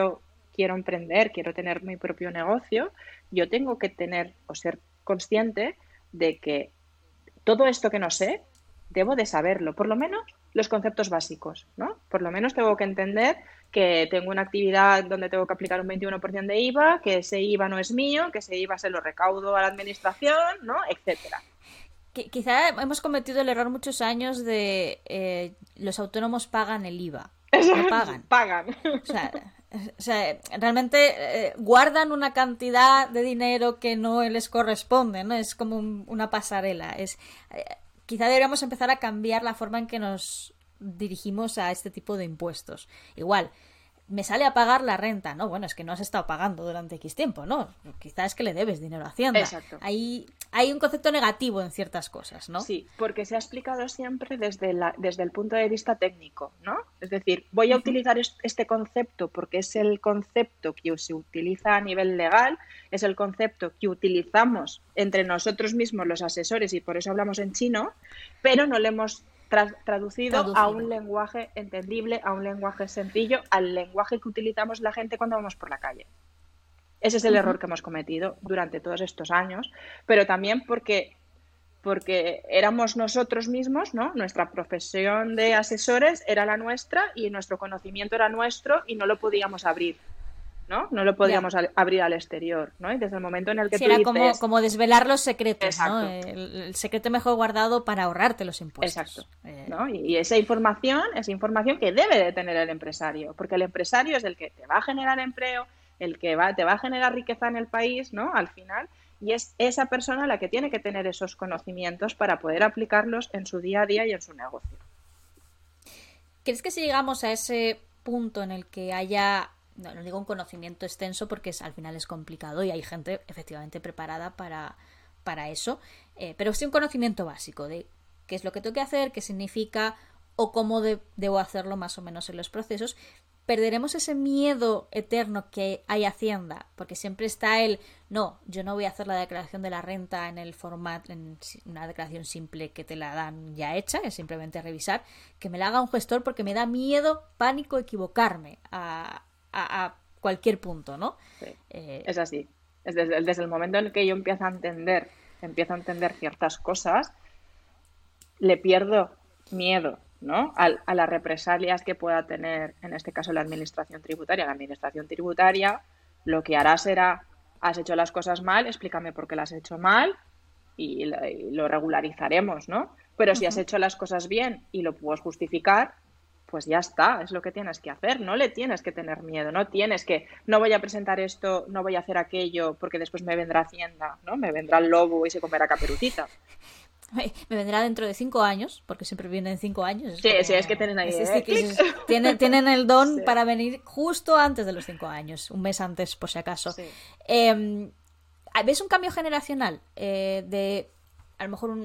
quiero emprender, quiero tener mi propio negocio, yo tengo que tener o ser consciente de que todo esto que no sé, debo de saberlo, por lo menos los conceptos básicos, ¿no? Por lo menos tengo que entender que tengo una actividad donde tengo que aplicar un 21% de IVA, que ese IVA no es mío, que ese IVA se lo recaudo a la administración, ¿no? Etcétera. Quizá hemos cometido el error muchos años de los autónomos pagan el IVA. No pagan. Pagan. O sea, realmente guardan una cantidad de dinero que no les corresponde, ¿no? Es como una pasarela. Quizá deberíamos empezar a cambiar la forma en que nos dirigimos a este tipo de impuestos. Igual, me sale a pagar la renta, ¿no? Bueno, es que no has estado pagando durante X tiempo, ¿no? Quizás es que le debes dinero a Hacienda. Exacto. Hay un concepto negativo en ciertas cosas, ¿no? Sí, porque se ha explicado siempre desde el punto de vista técnico, ¿no? Es decir, voy a utilizar este concepto porque es el concepto que se utiliza a nivel legal, es el concepto que utilizamos entre nosotros mismos los asesores y por eso hablamos en chino, pero no le hemos traducido a un lenguaje entendible, a un lenguaje sencillo, al lenguaje que utilizamos la gente cuando vamos por la calle. Ese es el error que hemos cometido durante todos estos años, pero también porque éramos nosotros mismos, ¿no? Nuestra profesión de asesores era la nuestra y nuestro conocimiento era nuestro y no lo podíamos abrir, ¿no? No lo podíamos abrir al exterior, ¿no? Y desde el momento en el que tú era dices... como desvelar los secretos, Exacto. ¿no? El secreto mejor guardado para ahorrarte los impuestos. Exacto. ¿No? Y esa información que debe de tener el empresario, porque el empresario es el que te va a generar empleo, el que te va a generar riqueza en el país, ¿no? Al final, y es esa persona la que tiene que tener esos conocimientos para poder aplicarlos en su día a día y en su negocio. ¿Crees que si llegamos a ese punto en el que haya, no digo un conocimiento extenso porque al final es complicado y hay gente efectivamente preparada para eso, pero sí un conocimiento básico de qué es lo que tengo que hacer, qué significa o cómo debo hacerlo más o menos en los procesos, perderemos ese miedo eterno que hay a Hacienda, porque siempre está no, yo no voy a hacer la declaración de la renta en el formato, en una declaración simple que te la dan ya hecha, es simplemente revisar, que me la haga un gestor porque me da miedo, pánico, equivocarme a cualquier punto, ¿no? Sí, es así. Es desde el momento en el que yo empiezo a entender ciertas cosas, le pierdo miedo, ¿no? A las represalias que pueda tener, en este caso, la administración tributaria. La administración tributaria lo que hará será, has hecho las cosas mal, explícame por qué las has hecho mal y lo regularizaremos, ¿no? Pero si has hecho las cosas bien y lo puedes justificar, pues ya está, es lo que tienes que hacer. No le tienes que tener miedo, no voy a presentar esto, no voy a hacer aquello porque después me vendrá Hacienda, ¿no? Me vendrá el lobo y se comerá Caperucita. Me vendrá dentro de 5 años, porque siempre vienen 5 años. Sí, es que tienen ahí. Tienen el don para venir justo antes de los 5 años, un mes antes, por si acaso. Sí. ¿Ves un cambio generacional de, a lo mejor,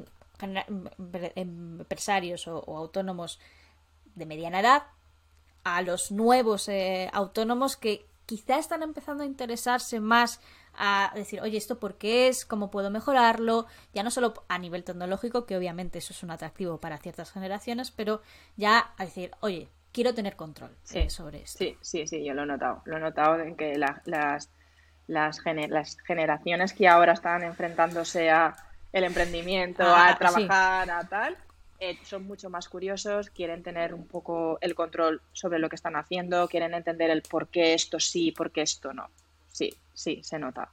empresarios o autónomos de mediana edad a los nuevos autónomos que quizá están empezando a interesarse más a decir, oye, ¿esto por qué es? ¿Cómo puedo mejorarlo? Ya no solo a nivel tecnológico, que obviamente eso es un atractivo para ciertas generaciones, pero ya a decir, oye, quiero tener control sobre esto. Sí, yo lo he notado. Lo he notado en que las generaciones que ahora están enfrentándose a el emprendimiento, a trabajar, a tal, son mucho más curiosos, quieren tener un poco el control sobre lo que están haciendo, quieren entender el por qué esto sí, por qué esto no. Sí, se nota.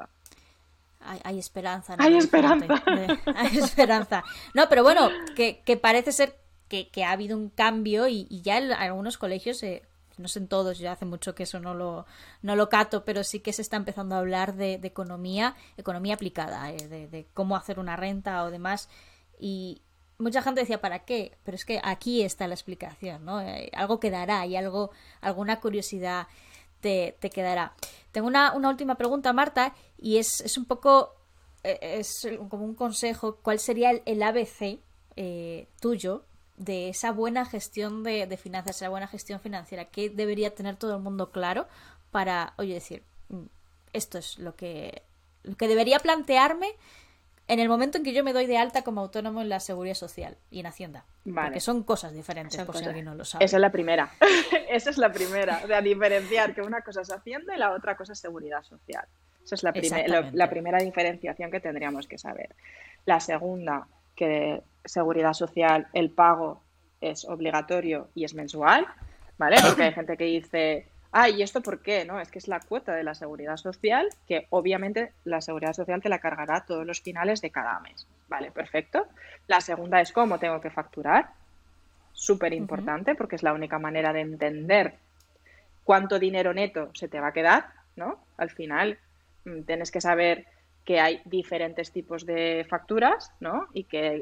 Hay esperanza. Hay esperanza. Hay esperanza. No, pero bueno, que parece ser que ha habido un cambio y ya en algunos colegios, no sé en todos, ya hace mucho que eso no lo cato, pero sí que se está empezando a hablar de economía aplicada, de cómo hacer una renta o demás. Y mucha gente decía, ¿para qué? Pero es que aquí está la explicación, ¿no? Algo quedará y alguna curiosidad te quedará. Tengo una última pregunta, Marta, y es un poco, es como un consejo. ¿Cuál sería el ABC tuyo de esa buena gestión de finanzas, esa buena gestión financiera? ¿Qué debería tener todo el mundo claro para, oye, decir, esto es lo que debería plantearme en el momento en que yo me doy de alta como autónomo en la Seguridad Social y en Hacienda. Vale. Porque son cosas diferentes, Son por cosas. si alguien no lo sabe. Esa es la primera. Esa es la primera. O sea, diferenciar que una cosa es Hacienda y la otra cosa es Seguridad Social. Esa es la primera diferenciación que tendríamos que saber. La segunda, que Seguridad Social, el pago es obligatorio y es mensual, ¿vale? Porque hay gente que dice, ¿y esto por qué? No, es que es la cuota de la Seguridad Social, que obviamente la Seguridad Social te la cargará todos los finales de cada mes. Vale, perfecto. La segunda es cómo tengo que facturar. Súper importante, porque es la única manera de entender cuánto dinero neto se te va a quedar, ¿no? Al final tienes que saber que hay diferentes tipos de facturas, ¿no? Y que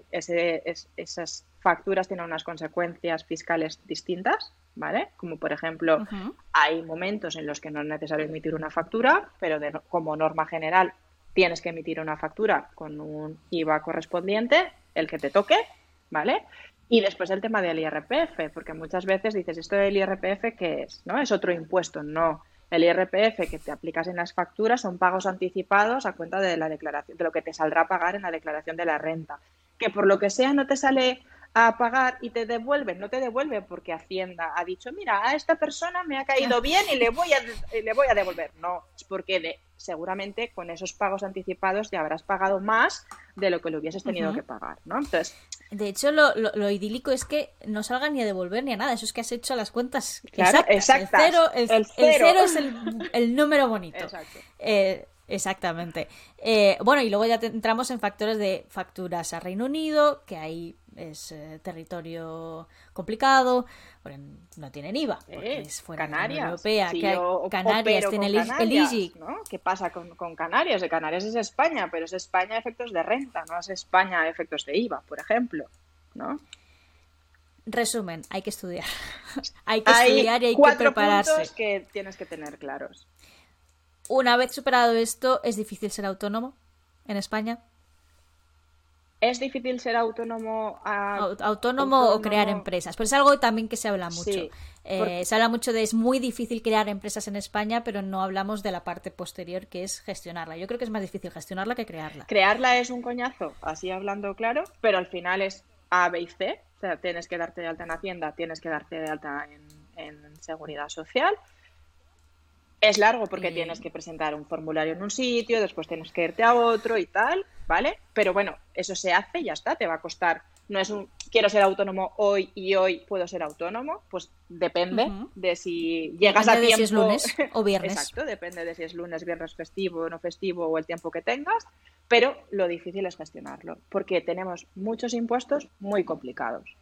esas facturas tienen unas consecuencias fiscales distintas, ¿vale? Como por ejemplo, hay momentos en los que no es necesario emitir una factura, pero como norma general tienes que emitir una factura con un IVA correspondiente, el que te toque, ¿vale? Y después el tema del IRPF, porque muchas veces dices, ¿esto del IRPF qué es? ¿No? ¿Es otro impuesto? No. El IRPF que te aplicas en las facturas son pagos anticipados a cuenta de la declaración, de lo que te saldrá a pagar en la declaración de la renta. Que por lo que sea no te sale a pagar y te devuelven, no te devuelve porque Hacienda ha dicho, mira, a esta persona me ha caído bien y le voy a devolver. No, es porque seguramente con esos pagos anticipados ya habrás pagado más de lo que le hubieses tenido que pagar, ¿no? Entonces, de hecho, lo idílico es que no salga ni a devolver ni a nada. Eso es que has hecho las cuentas claro, exactas. El cero es el número bonito. Exacto. Exactamente. Bueno, y luego ya entramos en factores de facturas a Reino Unido, que ahí es territorio complicado, porque no tienen IVA, porque es fuera Canarias, de la Unión Europea. sí, que Canarias tiene el IGI. ¿No? ¿Qué pasa con Canarias? De Canarias es España, pero es España a efectos de renta, no es España a efectos de IVA, por ejemplo, ¿no? Resumen, hay que estudiar. Hay que estudiar y hay que prepararse. 4 puntos que tienes que tener claros. Una vez superado esto, ¿es difícil ser autónomo en España? ¿Es difícil ser autónomo? Autónomo o crear empresas. Pues es algo también que se habla mucho. Sí, se habla mucho de es muy difícil crear empresas en España, pero no hablamos de la parte posterior, que es gestionarla. Yo creo que es más difícil gestionarla que crearla. Crearla es un coñazo, así hablando claro, pero al final es A, B y C. O sea, tienes que darte de alta en Hacienda, tienes que darte de alta en Seguridad Social. Es largo porque tienes que presentar un formulario en un sitio, después tienes que irte a otro y tal, ¿vale? Pero bueno, eso se hace y ya está, te va a costar. No es quiero ser autónomo hoy y hoy puedo ser autónomo, pues depende de si llegas a tiempo. De si es lunes o viernes. Exacto, depende de si es lunes, viernes festivo, no festivo o el tiempo que tengas, pero lo difícil es gestionarlo, porque tenemos muchos impuestos muy complicados.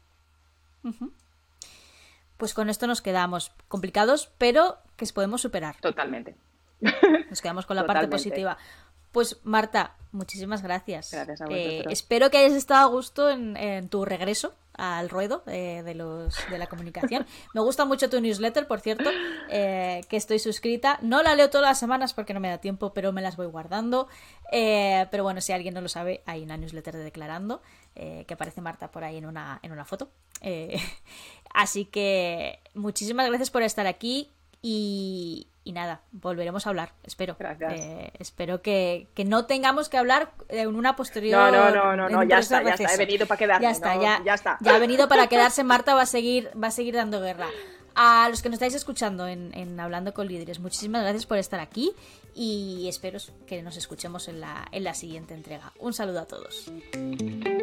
Pues con esto nos quedamos complicados, pero que podemos superar. Totalmente. Nos quedamos con la parte positiva. Pues Marta, muchísimas gracias. Gracias a vosotros. Espero que hayas estado a gusto en tu regreso al ruedo de la comunicación. Me gusta mucho tu newsletter, por cierto, que estoy suscrita. No la leo todas las semanas porque no me da tiempo, pero me las voy guardando. Pero bueno, si alguien no lo sabe, hay una newsletter de Declarando, que aparece Marta por ahí en una foto. Así que muchísimas gracias por estar aquí y nada, volveremos a hablar, espero. Gracias. Espero que no tengamos que hablar en una posterior. No, ya está, he venido para quedarme. Ya está. Ya ha venido para quedarse. Marta va a seguir dando guerra. A los que nos estáis escuchando en Hablando con Líderes, muchísimas gracias por estar aquí y espero que nos escuchemos en la siguiente entrega. Un saludo a todos.